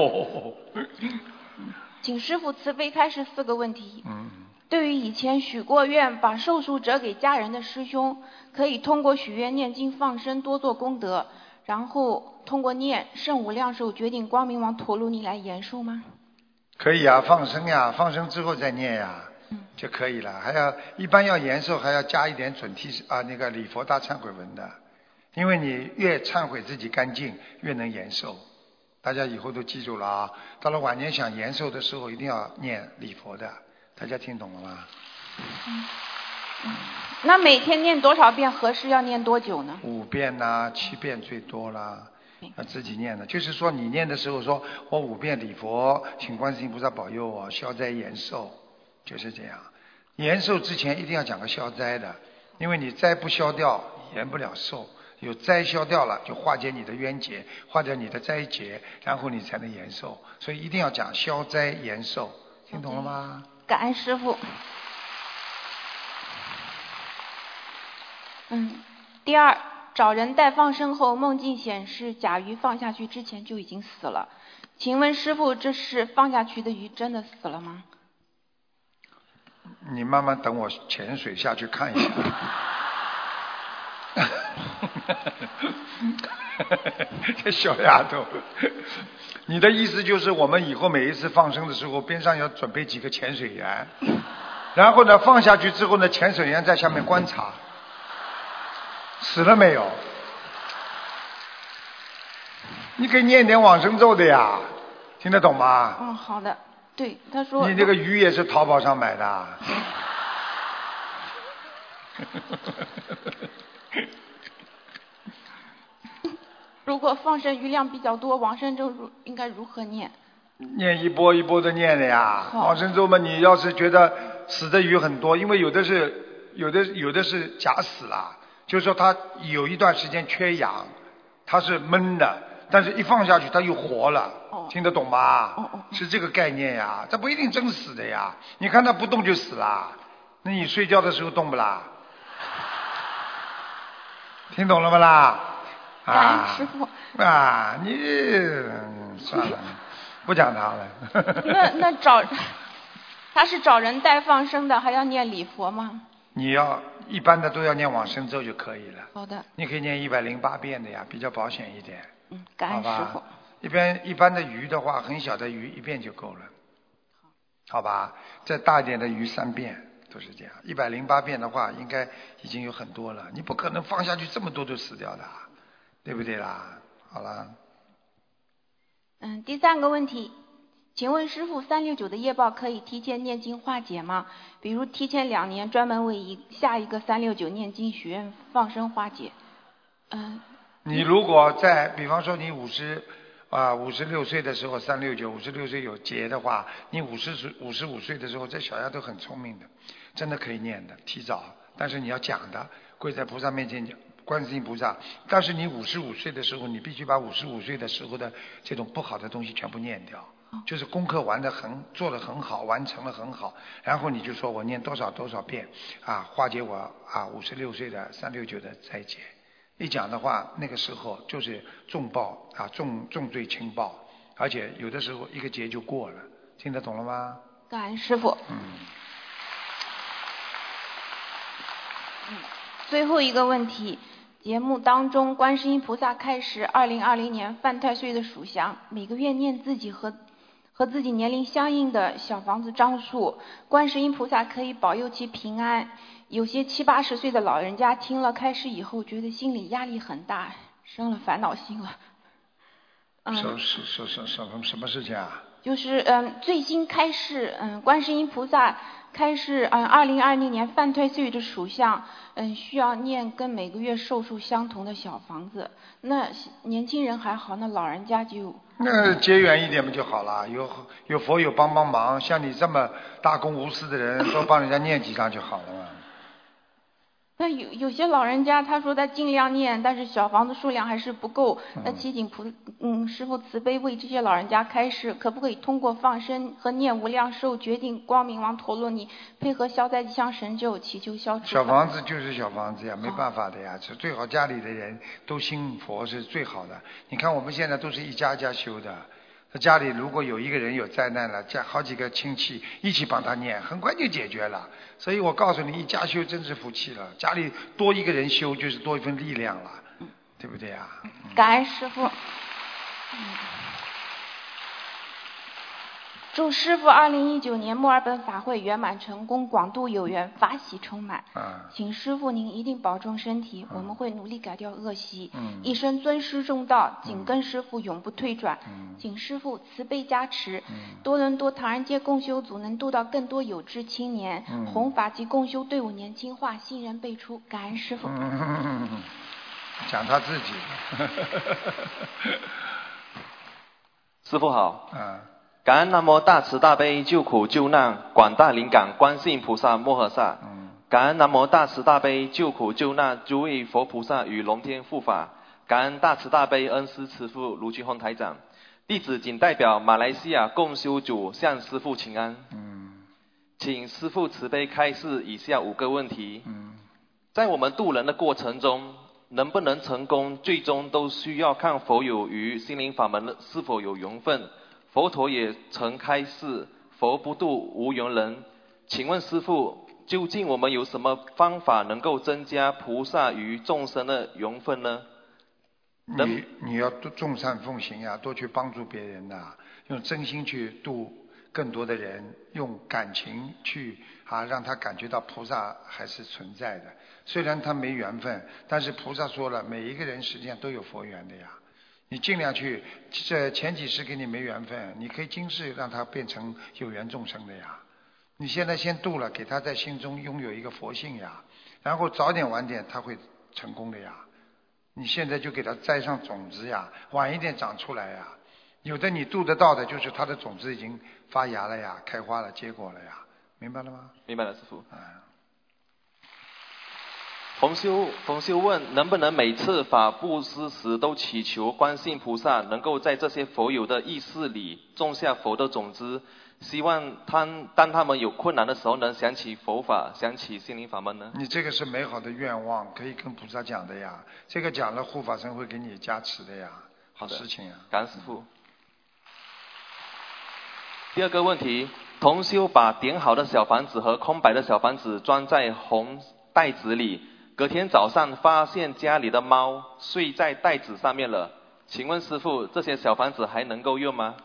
请师父慈悲开示4个问题。对于以前许过愿把寿数折给家人的师兄，可以通过许愿念经放生多做功德，然后通过念圣无量寿决定光明王陀罗尼来延寿吗？ 可以啊，放生呀，放生之后再念呀，就可以了。还要一般要延寿，还要加一点准提那个礼佛大忏悔文的，因为你越忏悔自己干净，越能延寿。大家以后都记住了啊！到了晚年想延寿的时候，一定要念礼佛的。大家听懂了吗？ 那每天念多少遍合适？要念多久呢 ？5遍呐，7遍最多啦。自己念的，就是说你念的时候说，我5遍礼佛，请观世音菩萨保佑我消灾延寿，就是这样。延寿之前一定要讲个消灾的，因为你灾不消掉，延不了寿。有灾消掉了，就化解你的冤结，化解你的灾劫，然后你才能延寿。所以一定要讲消灾延寿，听懂了吗？ 感恩师父。第二，找人代放生后，梦境显示甲鱼放下去之前就已经死了。请问师父，这是放下去的鱼真的死了吗？ 你慢慢等我潜水下去看一下。这小丫头，你的意思就是我们以后每一次放生的时候，边上要准备几个潜水员，然后呢放下去之后呢，潜水员在下面观察，死了没有？你可以念点往生咒的呀，听得懂吗？ 好的。对，他说。 你这个鱼也是淘宝上买的。 如果放生鱼量比较多，往生咒应该如何念？ 念一波一波的念的呀。往生咒嘛，你要是觉得死的鱼很多，因为有的是假死了，就是说它有一段时间缺氧，它是闷的，但是一放下去它又活了，听得懂吗？是这个概念呀，它不一定真死的呀。你看它不动就死了，那你睡觉的时候动不啦？听懂了不啦？ 师父你算了，不讲他了。 那他是找人代放生的，还要念礼佛吗？ 你要一般的都要念往生咒就可以了。 好的。 你可以念108遍的呀，比较保险一点。 感恩师父。 一般的鱼的话，很小的鱼1遍就够了。好吧，再大一点的鱼3遍。都是这样，108遍的话，应该已经有很多了。你不可能放下去这么多都死掉的，对不对啦？好了。 第3个问题，请问师父，369的业报可以提前念经化解吗？比如提前2年专门为下一个369念经许愿放生化解。 你如果比方说你 56岁的时候369，56岁有劫的话，你55岁的时候，这小丫头很聪明的，真的可以念的，提早。但是你要讲的，跪在菩萨面前讲，观世音菩萨。但是你55岁的时候，你必须把55岁的时候的这种不好的东西全部念掉。就是功课做得很好，完成了很好，然后你就说我念多少遍化解我56岁的369的灾劫。一讲的话，那个时候就是重报重罪轻报，而且有的时候一个劫就过了，听得懂了吗？ 感恩师父。最后一个问题，节目当中观世音菩萨开始2020年犯太岁的属相，每个月念自己和自己年龄相应的小房子张数，观世音菩萨可以保佑其平安。有些70、80岁的老人家听了开示以后，觉得心里压力很大，生了烦恼心了。 什么事情啊？ 就是最新开示，观世音菩萨开示2020年犯太岁的属相，需要念跟每个月寿数相同的小房子。那年轻人还好，那老人家就那结缘一点不就好了？有佛友帮忙，像你这么大公无私的人，多帮人家念几张就好了嘛。 那有些老人家他说他尽量念，但是小房子数量还是不够。那祈请师父慈悲为这些老人家开示，可不可以通过放生和念无量寿决定光明王陀罗尼，配合消灾吉祥神咒祈求消除。 小房子就是小房子呀，没办法的呀，最好家里的人都信佛是最好的。你看我们现在都是一家家修的。家里如果有一个人有灾难了，好几个亲戚一起帮他念，很快就解决了。所以我告诉你，一家修真是福气了。家里多一个人修，就是多一份力量了，对不对啊？ 感恩师父。祝师父2019年墨尔本法会圆满成功，广度有缘，法喜充满。请师父您一定保重身体，我们会努力改掉恶习，一生尊师重道，紧跟师父永不退转。请师父慈悲加持，多伦多唐人街共修组能度到更多有志青年，弘法及共修队伍年轻化，新人辈出。感恩师父。 讲他自己。 师父好。感恩南无大慈大悲救苦救难广大灵感观世音菩萨摩诃萨。感恩南无大慈大悲救苦救难诸位佛菩萨与龙天护法。感恩大慈大悲恩师慈父卢俊宏台长。弟子仅代表马来西亚共修组向师父请安。请师父慈悲开示以下5个问题。在我们渡人的过程中，能不能成功，最终都需要看佛友与心灵法门是否有缘分。佛陀也曾开示，佛不渡无缘人。请问师父，究竟我们有什么方法能够增加菩萨与众生的缘分呢？ 你要众善奉行呀，多去帮助别人呐，用真心去度更多的人，用感情去让他感觉到菩萨还是存在的。虽然他没缘分，但是菩萨说了，每一个人实际上都有佛缘的呀。你尽量去，这前几世给你没缘分，你可以今世让他变成有缘众生的呀。你现在先度了，给他在心中拥有一个佛性呀，然后早点晚点他会成功的呀。你现在就给他栽上种子呀，晚一点长出来呀。有的你度得到的，就是他的种子已经发芽了呀，开花了，结果了呀，明白了吗？ 明白了，师父。冯修问，能不能每次法布施时都祈求观世音菩萨能够在这些佛友的意识里种下佛的种子，希望当他们有困难的时候能想起佛法，想起心灵法门呢？ 你这个是美好的愿望，可以跟菩萨讲的呀，这个讲了护法神会给你加持的呀，好事情呀。 感恩师父。第2个问题，同修把点好的小房子和空白的小房子装在红袋子里，隔天早上发现家里的猫睡在袋子上面了，请问师父，这些小房子还能够用吗？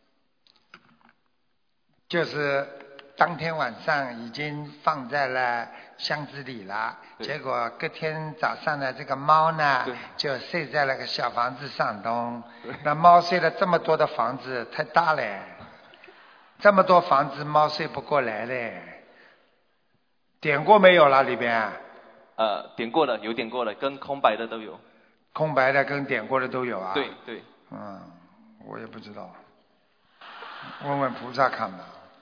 就是当天晚上已经放在了箱子里了，结果隔天早上呢，这个猫呢就睡在了个小房子上头。那猫睡了这么多的房子太大了，这么多房子猫睡不过来嘞。点过没有啦里边？ 点过了，有点过了，跟空白的都有。 空白的跟点过的都有啊？ 对对。 我也不知道，问问菩萨看吧。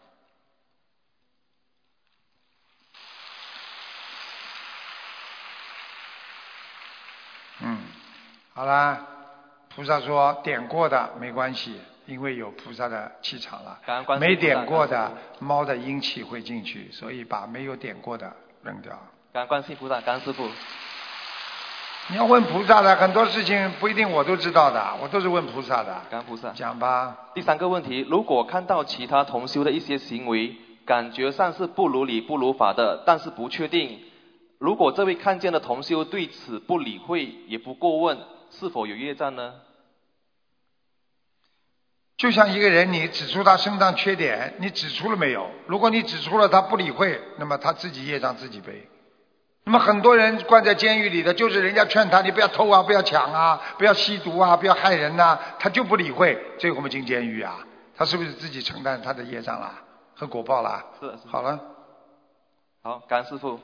好啦，菩萨说点过的没关系，因为有菩萨的气场了。没点过的猫的阴气会进去，所以把没有点过的扔掉。 感恩观世音菩萨，感恩师父。 你要问菩萨的，很多事情不一定我都知道的，我都是问菩萨的。 感恩菩萨。 讲吧。 第3个问题，如果看到其他同修的一些行为，感觉上是不如理不如法的，但是不确定，如果这位看见的同修对此不理会也不过问，是否有业障呢？ 就像一个人，你指出他身上缺点，你指出了没有？如果你指出了他不理会，那么他自己业障自己背。那么很多人关在监狱里的，就是人家劝他你不要偷啊，不要抢啊，不要吸毒啊，不要害人啊，他就不理会，最后我们进监狱啊，他是不是自己承担他的业障啦和果报啦？ 是。 好了。 好，感恩师父。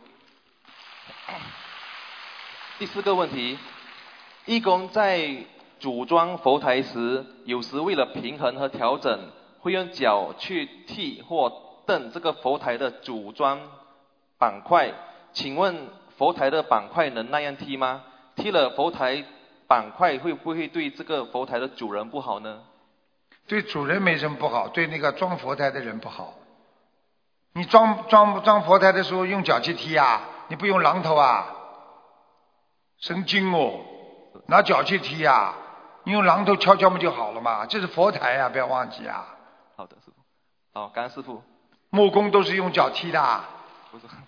第4个问题，义工在组装佛台时，有时为了平衡和调整，会用脚去踢或蹬这个佛台的组装板块。请问佛台的板块能那样踢吗？踢了佛台板块会不会对这个佛台的主人不好呢？ 对主人没什么不好，对那个装佛台的人不好。你装佛台的时候用脚去踢啊，你不用榔头啊，神经哦，拿脚去踢啊，你用榔头敲敲不就好了嘛？这是佛台啊，不要忘记啊。 好的，师父。好，感恩师父。 木工都是用脚踢的。 不是。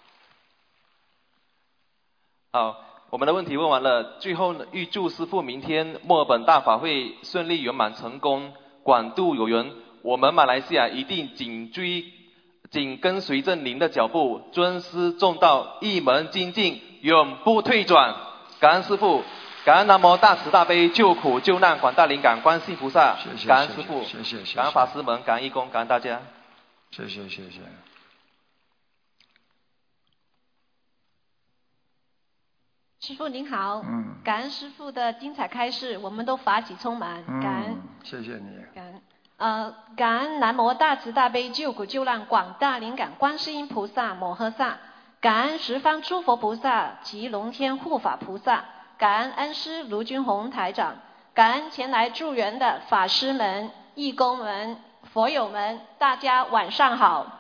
好，我们的问题问完了，最后预祝师父明天墨尔本大法会顺利圆满成功，广度有缘。我们马来西亚一定紧跟随着您的脚步，尊师重道，一门精进，永不退转。感恩师父，感恩南无大慈大悲救苦救难广大灵感观世音菩萨，感恩师父，感恩法师们，感恩义工，感恩大家。 谢谢。 师父您好，感恩师父的精彩开示，我们都法喜充满，感恩。 谢谢你。 感恩南无大慈大悲救苦救难广大灵感观世音菩萨摩诃萨，感恩十方诸佛菩萨及龙天护法菩萨，感恩恩师卢军宏台长，感恩前来助缘的法师们、义工们、佛友们，大家晚上好。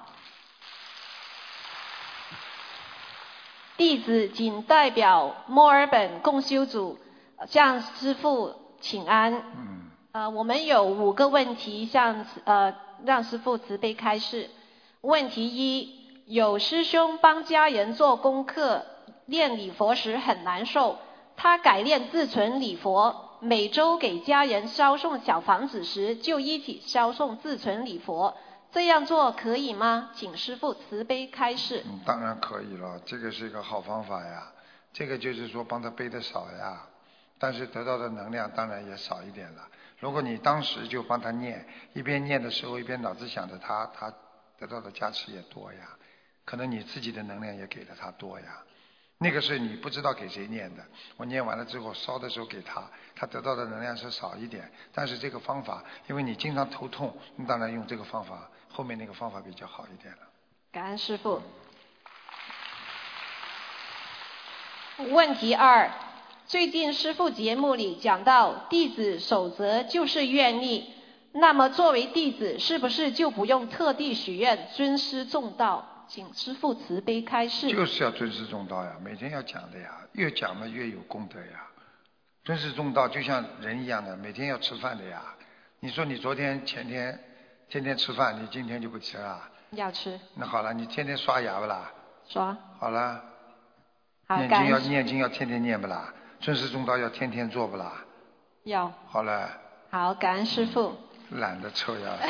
弟子仅代表墨尔本共修组向师父请安。我们有5个问题让师父慈悲开示。问题1，有师兄帮家人做功课，念礼佛时很难受，他改念自存礼佛，每周给家人烧送小房子时就一起烧送自存礼佛，这样做可以吗？请师父慈悲开示。 当然可以了，这个是一个好方法呀。这个就是说帮他背的少呀，但是得到的能量当然也少一点了。如果你当时就帮他念，一边念的时候一边脑子想着他得到的加持也多呀，可能你自己的能量也给了他多呀。那个是你不知道给谁念的，我念完了之后烧的时候给他得到的能量是少一点，但是这个方法因为你经常头痛，你当然用这个方法，后面那个方法比较好一点了。 感恩师父。问题2，最近师父节目里讲到弟子守则就是愿力，那么作为弟子是不是就不用特地许愿尊师重道？请师父慈悲开示。 就是要尊师重道呀，每天要讲的呀，越讲嘛越有功德呀。尊师重道就像人一样的，每天要吃饭的呀。你说你昨天前天天天吃饭，你今天就不吃了？ 要吃。 那好了，你天天刷牙不啦？ 刷。 好了。 好， 念经要天天念不啦？尊师重道要天天做不啦？ 要。 好了。 好，感恩师父。 懒得抽呀。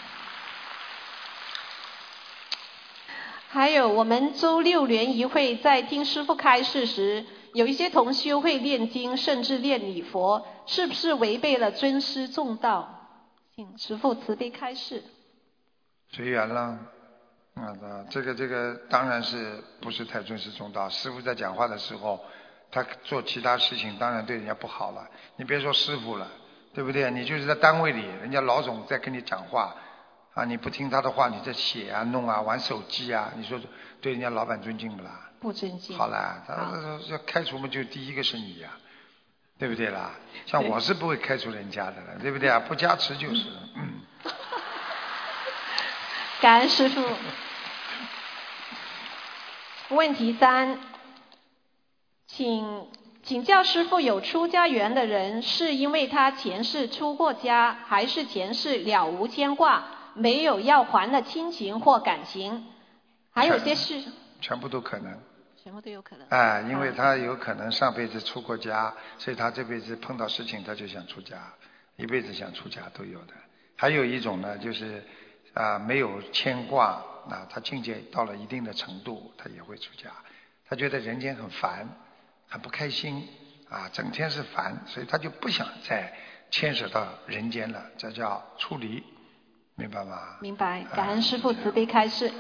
还有我们周6联谊会在听师父开示时，有一些同修会念经甚至念礼佛，是不是违背了尊师重道？请师父慈悲开示。 随缘了。这个当然是不是太尊师重道。师父在讲话的时候，他做其他事情当然对人家不好了。你别说师父了， 对不对？你就是在单位里，人家老总在跟你讲话，啊，你不听他的话，你在写啊、弄啊、玩手机啊，你说对人家老板尊敬不啦？ 不尊敬。 好啦，他要开除嘛，就第一个是你呀，对不对啦？像我是不会开除人家的了，对不对啊？不加持就是。 感恩师父。问题3，请教师父，有出家缘的人是因为他前世出过家，还是前世了无牵挂，没有要还的亲情或感情？还有些事全部都可能。 全部都有可能。 哎，因为他有可能上辈子出过家，所以他这辈子碰到事情他就想出家，一辈子想出家都有的。还有一种呢，就是没有牵挂，他境界到了一定的程度，他也会出家。他觉得人间很烦，很不开心整天是烦，所以他就不想再牵扯到人间了，这叫出离，明白吗？ 明白，感恩师父慈悲开示。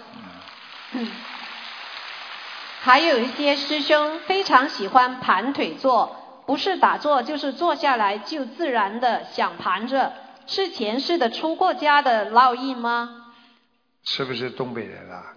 还有一些师兄非常喜欢盘腿坐，不是打坐就是坐下来就自然的想盘着，是前世的出过家的烙印吗？ 是不是东北人啊？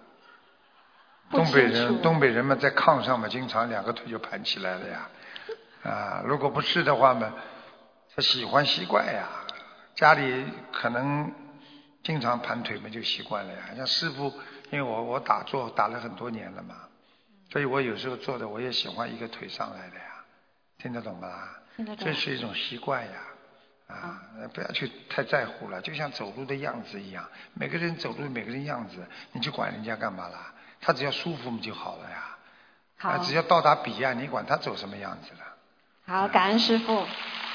东北人们在炕上嘛，经常两个腿就盘起来了呀。如果不是的话嘛，他喜欢习惯呀，家里可能经常盘腿嘛，就习惯了呀。像师父，因为我打坐打了很多年了嘛，所以我有时候做的我也喜欢一个腿上来的呀，听得懂吗？ 听得懂。 这是一种习惯呀。不要去太在乎了，就像走路的样子一样，每个人走路每个人样子，你去管人家干嘛啦？他只要舒服就好了呀。 好。 只要到达彼岸，你管他走什么样子了？ 好，感恩师父。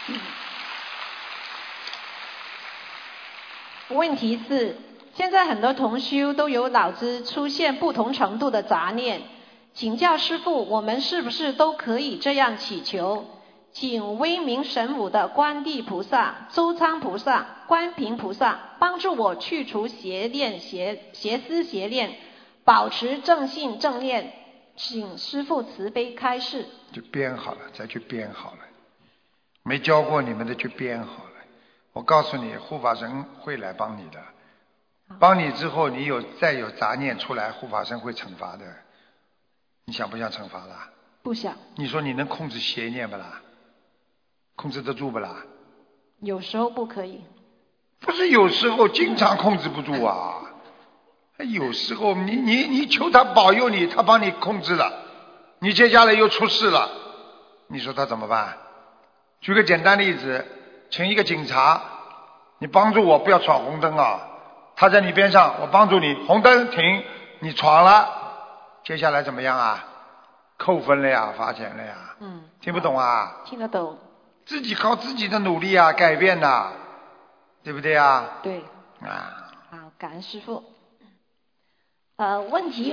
问题4，现在很多同修都有脑子出现不同程度的杂念，请教师父，我们是不是都可以这样祈求？请威名神武的观地菩萨、周仓菩萨、观平菩萨帮助我去除邪思邪念，保持正信正念，请师父慈悲开示。 就编好了，再去编好了。没教过你们的就编好了。我告诉你，护法神会来帮你的。帮你之后，你再有杂念出来，护法神会惩罚的。你想不想惩罚啦？ 不想。你说你能控制邪念不啦？控制得住不啦？ 有时候不可以。 不是有时候，经常控制不住啊。有时候你求他保佑你，他帮你控制了，你接下来又出事了，你说他怎么办？举个简单例子，请一个警察，你帮助我不要闯红灯啊，他在你边上，我帮助你，红灯停，你闯了，接下来怎么样啊？扣分了呀，罚钱了呀。听不懂啊？ 听得懂。 自己靠自己的努力啊，改变的，对不对啊？ 对。好，感恩师父。问题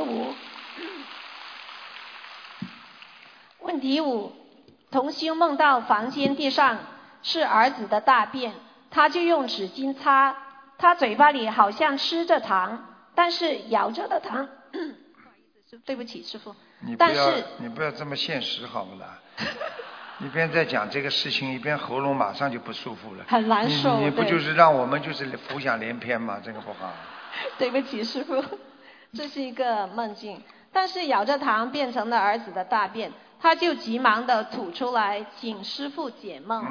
5，同修梦到房间地上是儿子的大便，他就用纸巾擦，他嘴巴里好像吃着糖，但是咬着的糖。不好意思，对不起师父。 你不要这么现实好不啦？一边在讲这个事情，一边喉咙马上就不舒服了， 很难受。 你不就是让我们就是浮想联翩吗？这个不好。 对不起师父，这是一个梦境，但是咬着糖变成了儿子的大便，他就急忙的吐出来，请师父解梦。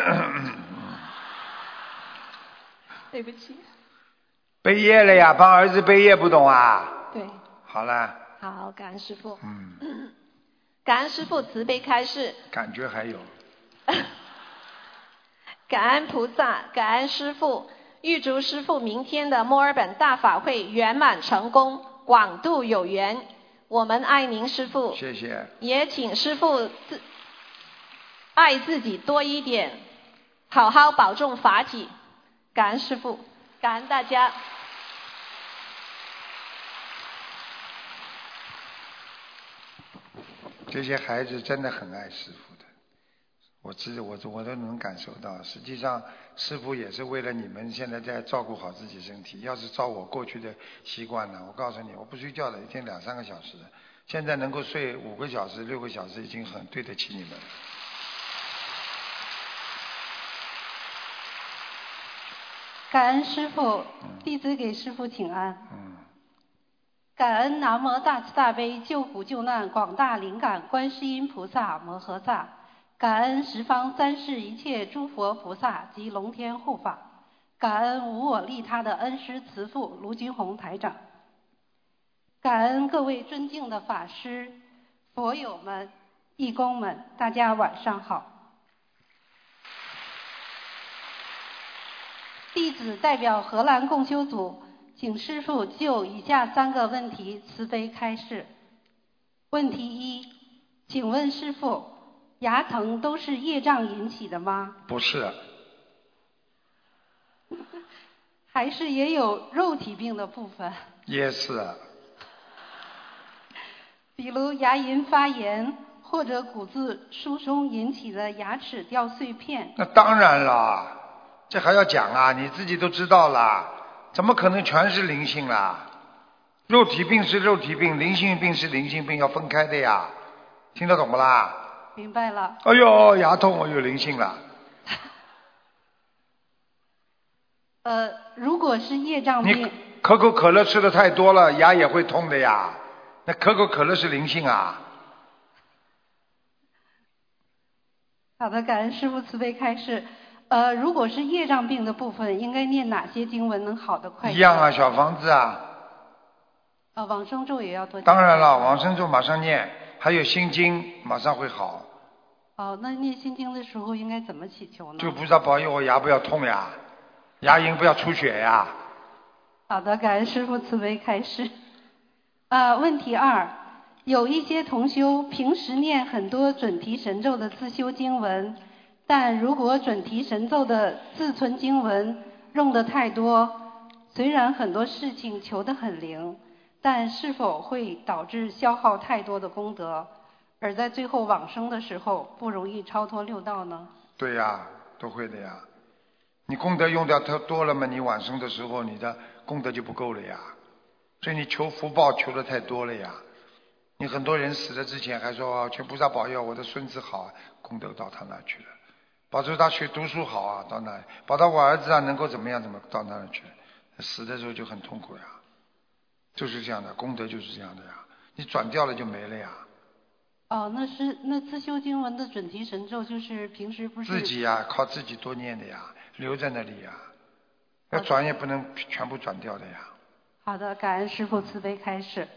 对不起。 背业了呀，帮儿子背业不懂啊？ 对。 好了。 好，感恩师父。感恩师父慈悲开示。 感觉还有。 感恩菩萨，感恩师父，预祝师父明天的墨尔本大法会圆满成功，广度有缘。我们爱您师父。 谢谢。 也请师父爱自己多一点，好好保重法体。感恩师父，感恩大家。 这些孩子真的很爱师父的，我都能感受到。实际上，师父也是为了你们现在在照顾好自己身体。要是照我过去的习惯呢，我告诉你，我不睡觉的，一天2-3个小时，现在能够睡5个小时、6个小时，已经很对得起你们了。 感恩师父，弟子给师父请安。感恩南无大慈大悲救苦救难广大灵感观世音菩萨摩诃萨，感恩十方三世一切诸佛菩萨及龙天护法，感恩无我利他的恩师慈父卢军宏台长，感恩各位尊敬的法师、佛友们、义工们，大家晚上好。弟子代表荷兰共修组，请师父就以下3个问题慈悲开示。问题1，请问师父，牙疼都是业障引起的吗？ 不是。 还是也有肉体病的部分？ 也是。 比如牙龈发炎或者骨质疏松引起的牙齿掉碎片。 那当然了，这还要讲啊？你自己都知道了，怎么可能全是灵性啦？肉体病是肉体病，灵性病是灵性病，要分开的呀。听得懂不啦？ 明白了。 哎呦，牙痛我有灵性了。 如果是业障病， 你可口可乐吃的太多了，牙也会痛的呀。那可口可乐是灵性啊。 好的，感恩师父慈悲开示。如果是业障病的部分，应该念哪些经文能好得快？ 一样啊，小房子啊。 往生咒也要多念。 当然了，往生咒马上念，还有心经马上会好。 那念心经的时候应该怎么祈求呢？ 就菩萨保佑我牙不要痛呀，牙龈不要出血呀。 好的，感恩师父慈悲开示。问题2，有一些同修平时念很多准提神咒的自修经文，但如果准提神咒的自存经文用的太多，虽然很多事情求得很灵，但是否会导致消耗太多的功德，而在最后往生的时候不容易超脱六道呢？ 对呀，都会的呀。你功德用掉太多了嘛，你往生的时候你的功德就不够了呀。所以你求福报求的太多了呀。你很多人死了之前还说求菩萨保佑我的孙子好，功德到他那去了。保佑他读书好啊，到那里；保佑我儿子啊能够怎么样到那里去了。死的时候就很痛苦呀。就是这样的，功德就是这样的呀。你转掉了就没了呀。 那自修经文的准提神咒就是平时不是自己呀，靠自己多念的呀，留在那里呀。要转也不能全部转掉的呀。 好的，感恩师父慈悲开示。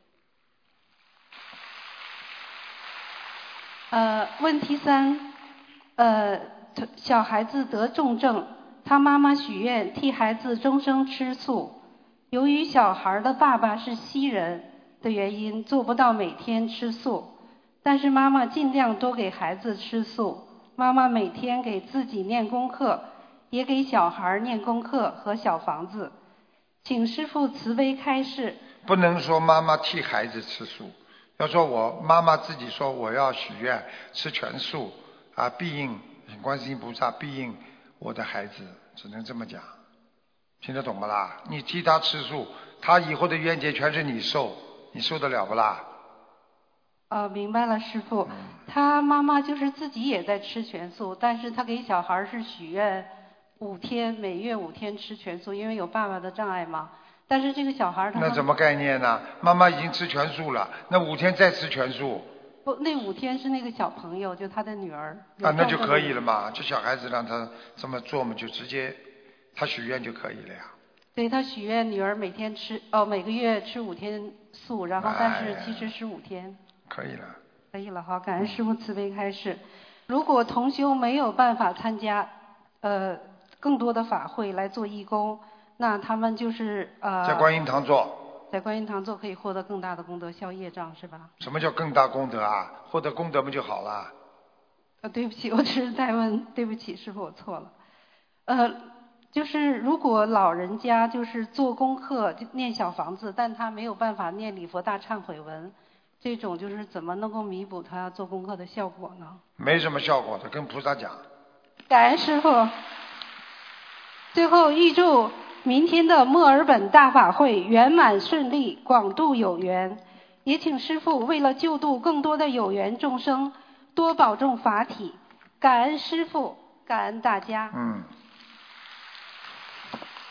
问题3，小孩子得重症，他妈妈许愿替孩子终生吃素，由于小孩的爸爸是西人的原因，做不到每天吃素，但是妈妈尽量多给孩子吃素，妈妈每天给自己念功课，也给小孩念功课和小房子。请师父慈悲开示。 不能说妈妈替孩子吃素，要说我妈妈自己说我要许愿吃全素啊，必应观世音菩萨必应我的孩子，只能这么讲。听得懂不啦？你替他吃素，他以后的冤结全是你受，你受得了不啦？ 明白了，师父。他妈妈就是自己也在吃全素，但是他给小孩是许愿5天，每月5天吃全素，因为有爸爸的障碍嘛。但是这个小孩他那怎么概念呢？妈妈已经吃全素了，那5天再吃全素。 不，那5天是那个小朋友，就他的女儿。 那就可以了嘛，这小孩子让他这么做嘛，就直接他许愿就可以了呀。 对，他许愿女儿每个月吃5天素，然后但是其实是5天。 可以了。 可以了，好，感恩师父慈悲开示。如果同修没有办法参加更多的法会来做义工，那他们就是在观音堂做。 在观音堂做可以获得更大的功德，消业障是吧？ 什么叫更大功德啊？获得功德不就好了？ 对不起，我只是在问，对不起，师父我错了。就是如果老人家就是做功课念小房子，但他没有办法念礼佛大忏悔文，这种就是怎么能够弥补他做功课的效果呢？ 没什么效果的，跟菩萨讲。 感恩师父。最后预祝明天的墨尔本大法会圆满顺利，广度有缘。也请师父为了救度更多的有缘众生，多保重法体。感恩师父，感恩大家。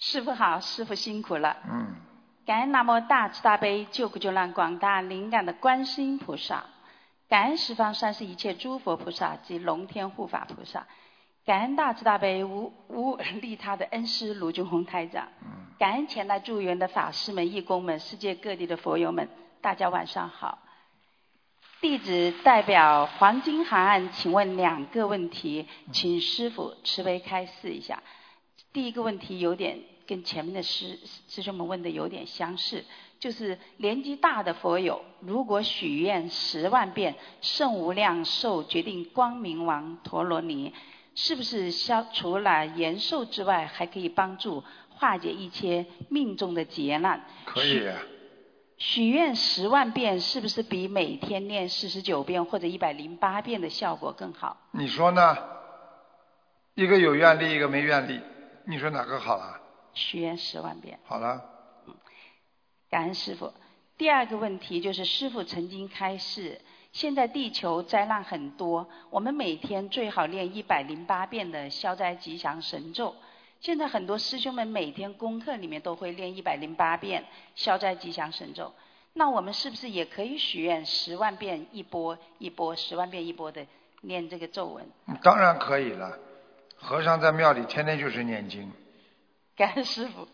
师父好，师父辛苦了。感恩南无大慈大悲救苦救难广大灵感的观世音菩萨，感恩十方三世一切诸佛菩萨及龙天护法菩萨，感恩大慈大悲无利他的恩师卢军宏台长，感恩前来助缘的法师们、义工们、世界各地的佛友们，大家晚上好。弟子代表黄金海岸请问2个问题，请师父慈悲开示一下。第一个问题有点跟前面的师兄们问的有点相似，就是年纪大的佛友如果许愿10万遍圣无量寿决定光明王陀罗尼，是不是除了延寿之外，还可以帮助化解一切命中的劫难？ 可以。 许愿10万遍是不是比每天念49遍或者108遍的效果更好？ 你说呢？一个有愿力，一个没愿力，你说哪个好啊？ 许愿10万遍。 好了。 感恩师父。第二个问题就是师父曾经开示，现在地球灾难很多，我们每天最好念108遍的消灾吉祥神咒。现在很多师兄们每天功课里面都会念108遍消灾吉祥神咒，那我们是不是也可以许愿10万遍一波一波，10万遍一波的念这个咒文？ 当然可以了，和尚在庙里天天就是念经。 感恩师父。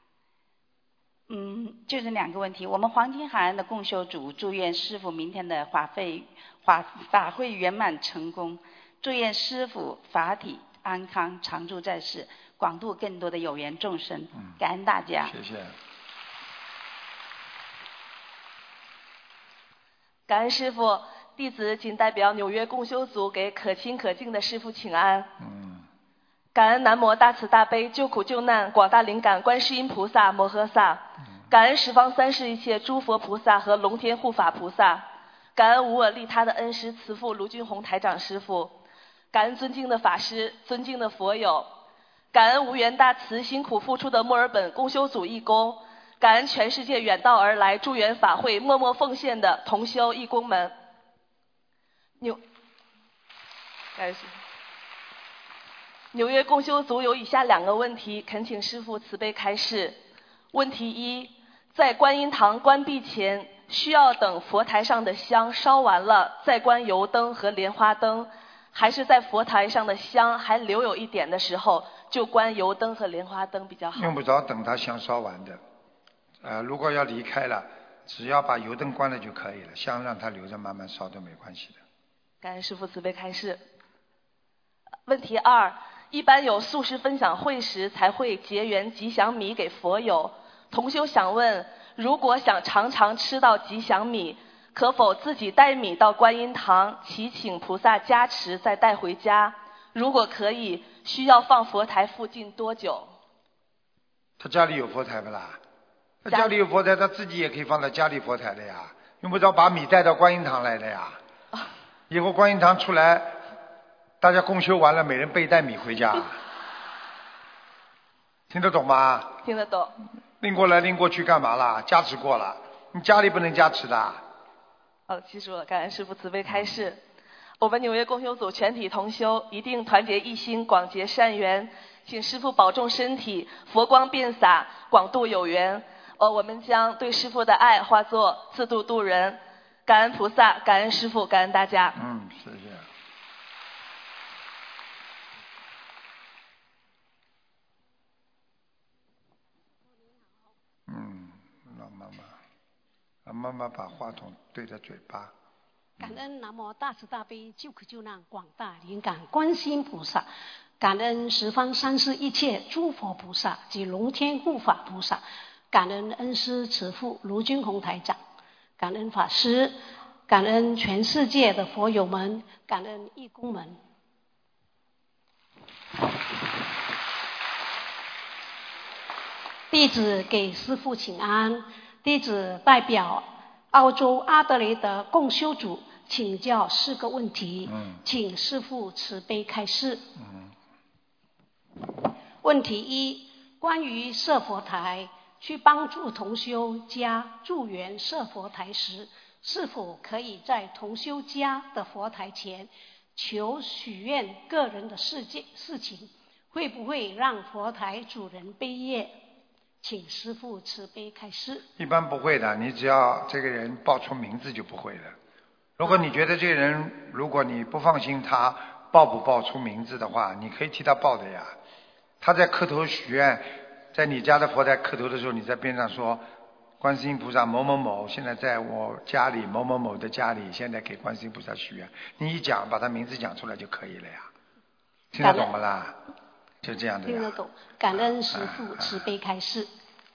就是2个问题。我们黄金海岸的共修组祝愿师父明天的法会圆满成功，祝愿师父法体安康，常驻在世，广度更多的有缘众生。感恩大家。 谢谢。 感恩师父，弟子仅代表纽约共修组给可亲可敬的师父请安。感恩南无大慈大悲救苦救难广大灵感观世音菩萨摩诃萨，感恩十方三世一切诸佛菩萨和龙天护法菩萨，感恩无我利他的恩师慈父卢军宏台长师父，感恩尊敬的法师、尊敬的佛友，感恩无缘大慈辛苦付出的墨尔本共修组义工，感恩全世界远道而来助缘法会默默奉献的同修义工们。感谢师父。纽约共修组有以下2个问题，恳请师父慈悲开示。问题1，在观音堂关闭前，需要等佛台上的香烧完了再关油灯和莲花灯，还是在佛台上的香还留有一点的时候就关油灯和莲花灯比较好？ 用不着等它香烧完的。如果要离开了，只要把油灯关了就可以了，香让它留着慢慢烧都没关系的。 感恩师父慈悲开示。问题2，一般有素食分享会时才会结缘吉祥米给佛友，同修想问，如果想常常吃到吉祥米，可否自己带米到观音堂祈请菩萨加持再带回家？如果可以，需要放佛台附近多久？ 他家里有佛台不啦？他家里有佛台，他自己也可以放在家里佛台的呀，用不着把米带到观音堂来的呀。以后观音堂出来，大家共修完了，每人背一袋米回家。听得懂吗？ 听得懂。 拎过来拎过去干嘛啦？加持过了，你家里不能加持的。 记住了，感恩师父慈悲开示。我们纽约共修组全体同修一定团结一心，广结善缘，请师父保重身体，佛光遍洒，广度有缘。我们将对师父的爱化作自度度人。感恩菩萨，感恩师父，感恩大家。 谢谢。老妈妈把话筒对着嘴巴。 感恩南无大慈大悲救苦救难广大灵感观世音菩萨，感恩十方三世一切诸佛菩萨及龙天护法菩萨，感恩恩师慈父卢军宏台长，感恩法师，感恩全世界的佛友们，感恩义工们。弟子给师父请安。弟子代表澳洲阿德雷德共修组请教4个问题，请师父慈悲开示。问题1，关于设佛台，去帮助同修家助缘设佛台时，是否可以在同修家的佛台前求许愿个人的事情，会不会让佛台主人悲业？ 请师父慈悲开示。 一般不会的，你只要这个人报出名字就不会了。如果你觉得这个人，如果你不放心他报不报出名字的话，你可以替他报的呀。他在磕头许愿，在你家的佛台磕头的时候，你在边上说，观世音菩萨某某某现在在我家里某某某的家里，现在给观世音菩萨许愿。你一讲，把他名字讲出来就可以了呀。听得懂吗啦？就这样的呀。 听得懂，感恩师父慈悲开示。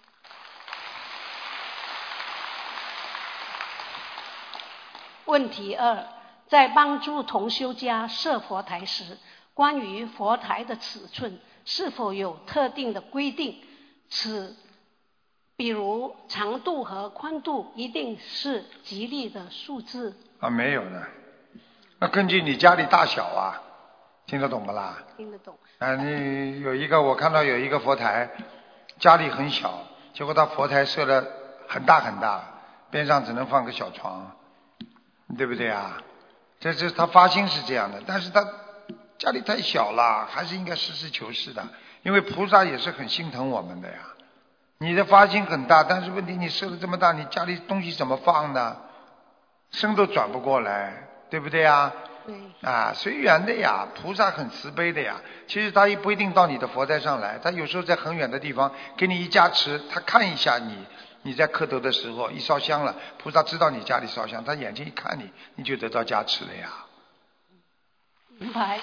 问题2，在帮助同修家设佛台时，关于佛台的尺寸是否有特定的规定？比如长度和宽度一定是吉利的数字？ 没有的，那根据你家里大小啊，听得懂不啦？ 听得懂。 你有一个，我看到有一个佛台，家里很小，结果他佛台设的很大很大，边上只能放个小床，对不对啊？这他发心是这样的，但是他家里太小了，还是应该实事求是的，因为菩萨也是很心疼我们的呀。你的发心很大，但是问题你设的这么大，你家里东西怎么放呢？身都转不过来，对不对啊？对。随缘的呀，菩萨很慈悲的呀。其实他也不一定到你的佛台上来，他有时候在很远的地方给你一加持，他看一下你在磕头的时候一烧香了，菩萨知道你家里烧香，他眼睛一看你，你就得到加持了呀。 明白。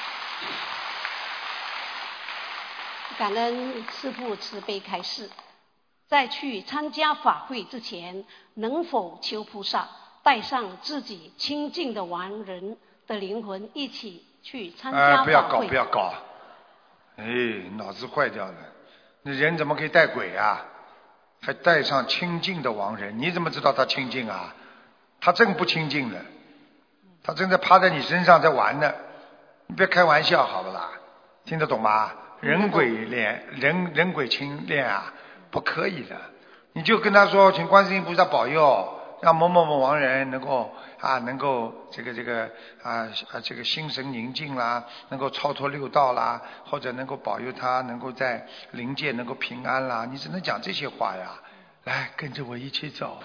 感恩师父慈悲开示。在去参加法会之前，能否求菩萨带上自己亲近的亡人的灵魂一起去参加法会？ 不要搞，脑子坏掉了。那人怎么可以带鬼啊？还带上亲近的亡人，你怎么知道他亲近啊？他正不亲近的，他正在趴在你身上在玩呢。你别开玩笑好不啦？听得懂吗？人鬼情恋啊，不可以的。你就跟他说，请观世音菩萨保佑，让某某某亡人能够这个心神宁静啦，能够超脱六道啦，或者能够保佑他能够在灵界能够平安啦。你只能讲这些话呀。来，跟着我一起走。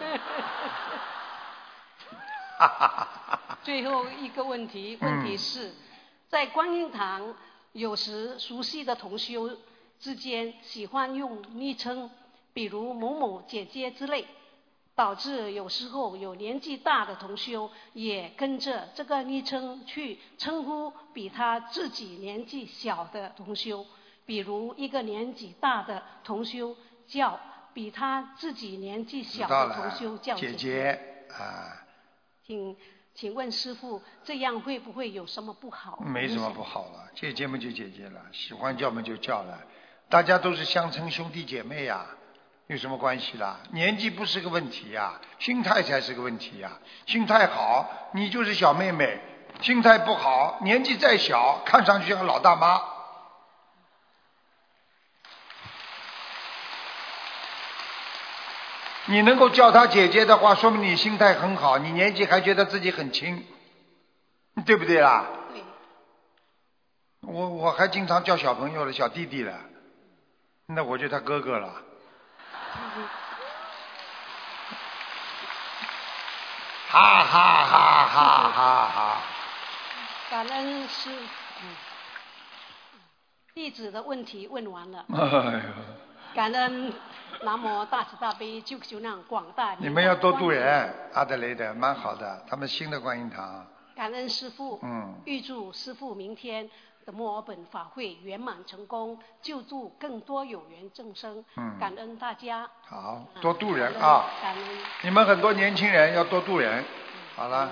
最后一个问题是，在观音堂，有时熟悉的同修之间喜欢用昵称，比如某某姐姐之类，导致有时候有年纪大的同修也跟着这个昵称去称呼比他自己年纪小的同修，比如一个年纪大的同修叫比他自己年纪小的同修叫姐姐啊。请问师父，这样会不会有什么不好？ 没什么不好了，姐姐们就姐姐了，喜欢叫们就叫了，大家都是相称兄弟姐妹呀，有什么关系啦？年纪不是个问题呀，心态才是个问题呀。心态好，你就是小妹妹；心态不好，年纪再小，看上去像老大妈。你能够叫她姐姐的话，说明你心态很好，你年纪还觉得自己很轻，对不对啦？ 对。 我还经常叫小朋友了，小弟弟了，那我就他哥哥了。哈哈哈哈哈哈！ 感恩师弟子的问题问完了。 哎呦！ 感恩南无大慈大悲救苦救难广大。 你们要多度人，阿德雷的蛮好的，他们新的观音堂。 感恩师父。预祝师父明天的墨尔本法会圆满成功，救助更多有缘众生。感恩大家。 好，多度人啊！ 感恩。 你们很多年轻人要多度人。好了。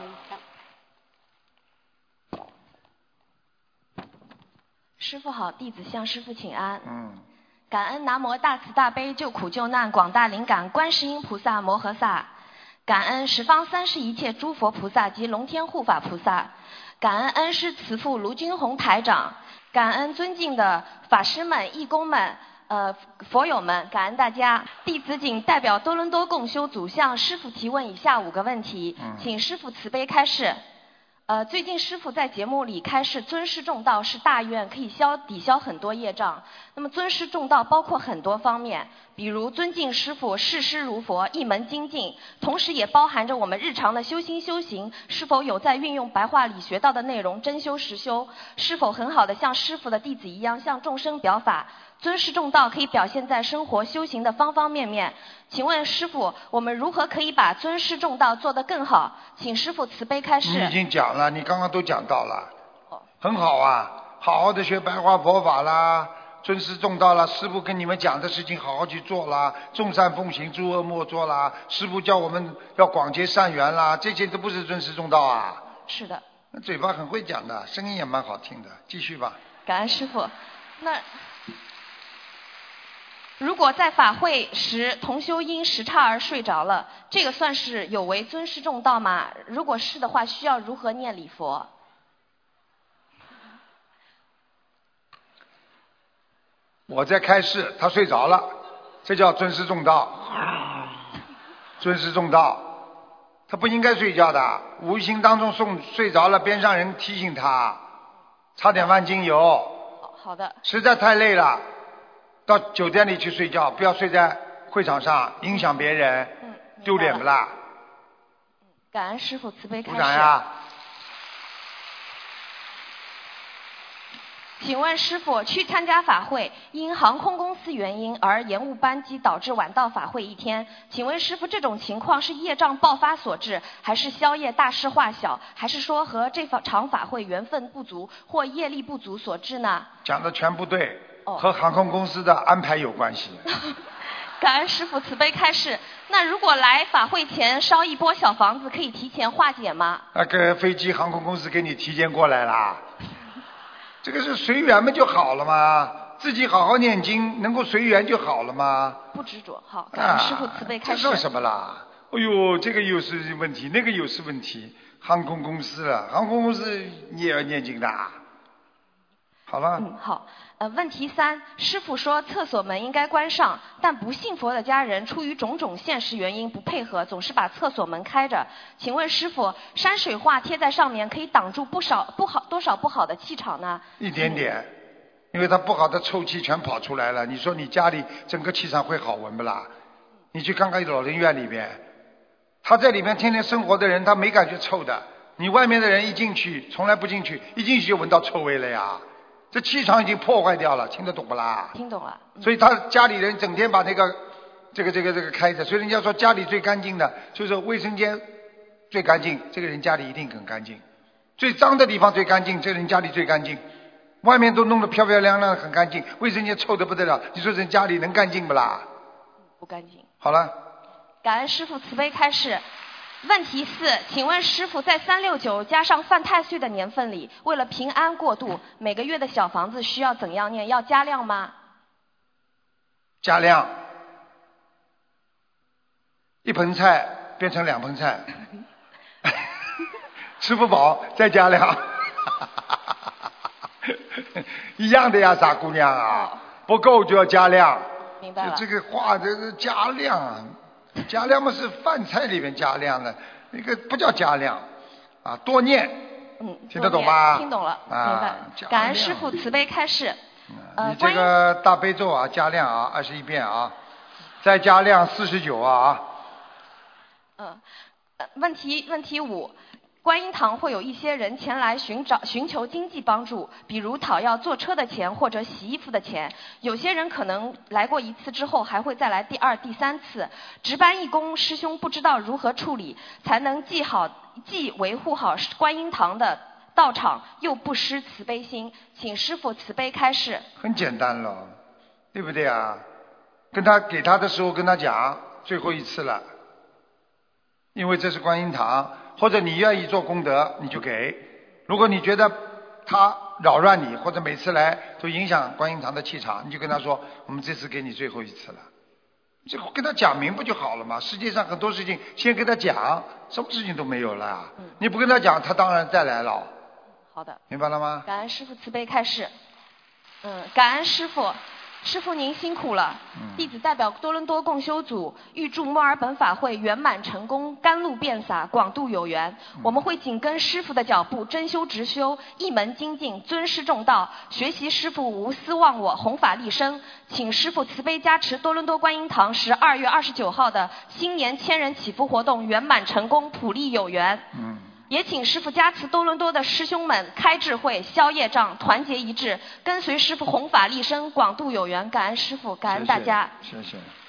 师父好，弟子向师父请安。感恩南无大慈大悲救苦救难广大灵感观世音菩萨摩诃萨，感恩十方三世一切诸佛菩萨及龙天护法菩萨，感恩恩师慈父卢军宏台长，感恩尊敬的法师们、义工们、佛友们，感恩大家。弟子谨代表多伦多共修组向师父提问以下5个问题，请师父慈悲开示。 最近师父在节目里开示尊师重道是大愿，可以抵消很多业障。那么尊师重道包括很多方面，比如尊敬师父，视师如佛，一门精进，同时也包含着我们日常的修行是否有在运用白话里学到的内容真修实修，是否很好的像师父的弟子一样向众生表法。尊师重道可以表现在生活修行的方方面面。请问师父，我们如何可以把尊师重道做得更好？请师父慈悲开示。 你已经讲了，你刚刚都讲到了，很好啊，好好的学白话佛法啦，尊师重道啦，师父跟你们讲的事情好好去做啦，众善奉行，诸恶莫作啦，师父叫我们要广结善缘啦，这些都不是尊师重道啊。 是的。 嘴巴很会讲的，声音也蛮好听的，继续吧。 感恩师父。那如果在法会时同修因时差而睡着了，这个算是有违尊师重道吗？如果是的话，需要如何念礼佛？ 我在开示，他睡着了，这叫尊师重道。尊师重道，他不应该睡觉的，无形当中睡着了，边上人提醒他，擦点万金油。 好的。实在太累了。到酒店里去睡觉，不要睡在会场上，影响别人，丢脸不啦？ 感恩师父慈悲开示。 鼓掌呀！ 请问师父，去参加法会，因航空公司原因而延误班机，导致晚到法会1天。请问师父，这种情况是业障爆发所致，还是消业大事化小，还是说和这场法会缘分不足或业力不足所致呢？ 讲的全不对。和航空公司的安排有关系。 感恩师父慈悲开示。那如果来法会前烧一波小房子，可以提前化解吗？ 那个飞机航空公司给你提前过来啦。这个是随缘嘛就好了嘛，自己好好念经，能够随缘就好了嘛。 不执着，好，感恩师父慈悲开示。 这说什么啦？哎呦，这个又是问题，那个又是问题。航空公司了，航空公司你也要念经的。好了。 好。问题3，师父说厕所门应该关上，但不信佛的家人出于种种现实原因不配合，总是把厕所门开着。请问师父，山水画贴在上面可以挡住多少不好的气场呢？ 一点点，因为它不好的臭气全跑出来了。你说你家里整个气场会好闻不啦？你去看看老人院里边，他在里面天天生活的人，他没感觉臭的。你外面的人一进去，从来不进去，一进去就闻到臭味了呀。这气场已经破坏掉了，听得懂不啦？ 听懂了。 所以他家里人整天把这个开着，所以人家说家里最干净的就是卫生间最干净，这个人家里一定很干净。最脏的地方最干净，这个人家里最干净。外面都弄得漂漂亮亮很干净，卫生间臭得不得了，你说人家里能干净不啦？ 不干净。 好了。 感恩师父慈悲开示。问题4，请问师父，在369加上犯太岁的年份里，为了平安过渡，每个月的小房子需要怎样念？要加量吗？ 加量，1盆菜变成2盆菜，吃不饱再加量，一样的呀，傻姑娘啊，不够就要加量。 明白了。 这个话，这是加量啊。加量嘛是饭菜里面加量的，那个不叫加量啊，多念。听得懂吧？ 听懂了，明白。感恩师父慈悲开示。 你这个大悲咒啊，加量啊，21遍啊，再加量49啊。 问题5。观音堂会有一些人前来寻求经济帮助，比如讨要坐车的钱或者洗衣服的钱。有些人可能来过1次之后还会再来第2、第3次。值班义工师兄不知道如何处理，才能既维护好观音堂的道场，又不失慈悲心。请师父慈悲开示。 很简单了，对不对啊？给他的时候跟他讲，最后1次了，因为这是观音堂。或者你愿意做功德你就给，如果你觉得他扰乱你，或者每次来都影响观音堂的气场，你就跟他说我们这次给你最后1次了，就跟他讲明不就好了吗？世界上很多事情先跟他讲，什么事情都没有了。你不跟他讲，他当然再来了。 好的， 明白了吗？ 感恩师父慈悲开示。感恩师父。 师父您辛苦了。弟子代表多伦多共修组预祝墨尔本法会圆满成功，甘露遍洒，广度有缘。我们会紧跟师父的脚步，真修直修，一门精进，尊师重道，学习师父无私忘我，弘法利生。请师父慈悲加持多伦多观音堂12月29号的新年千人祈福活动圆满成功，普利有缘。也请师父加持多伦多的师兄们开智慧、消业障、团结一致，跟随师父弘法利生，广度有缘。感恩师父，感恩大家。 谢谢。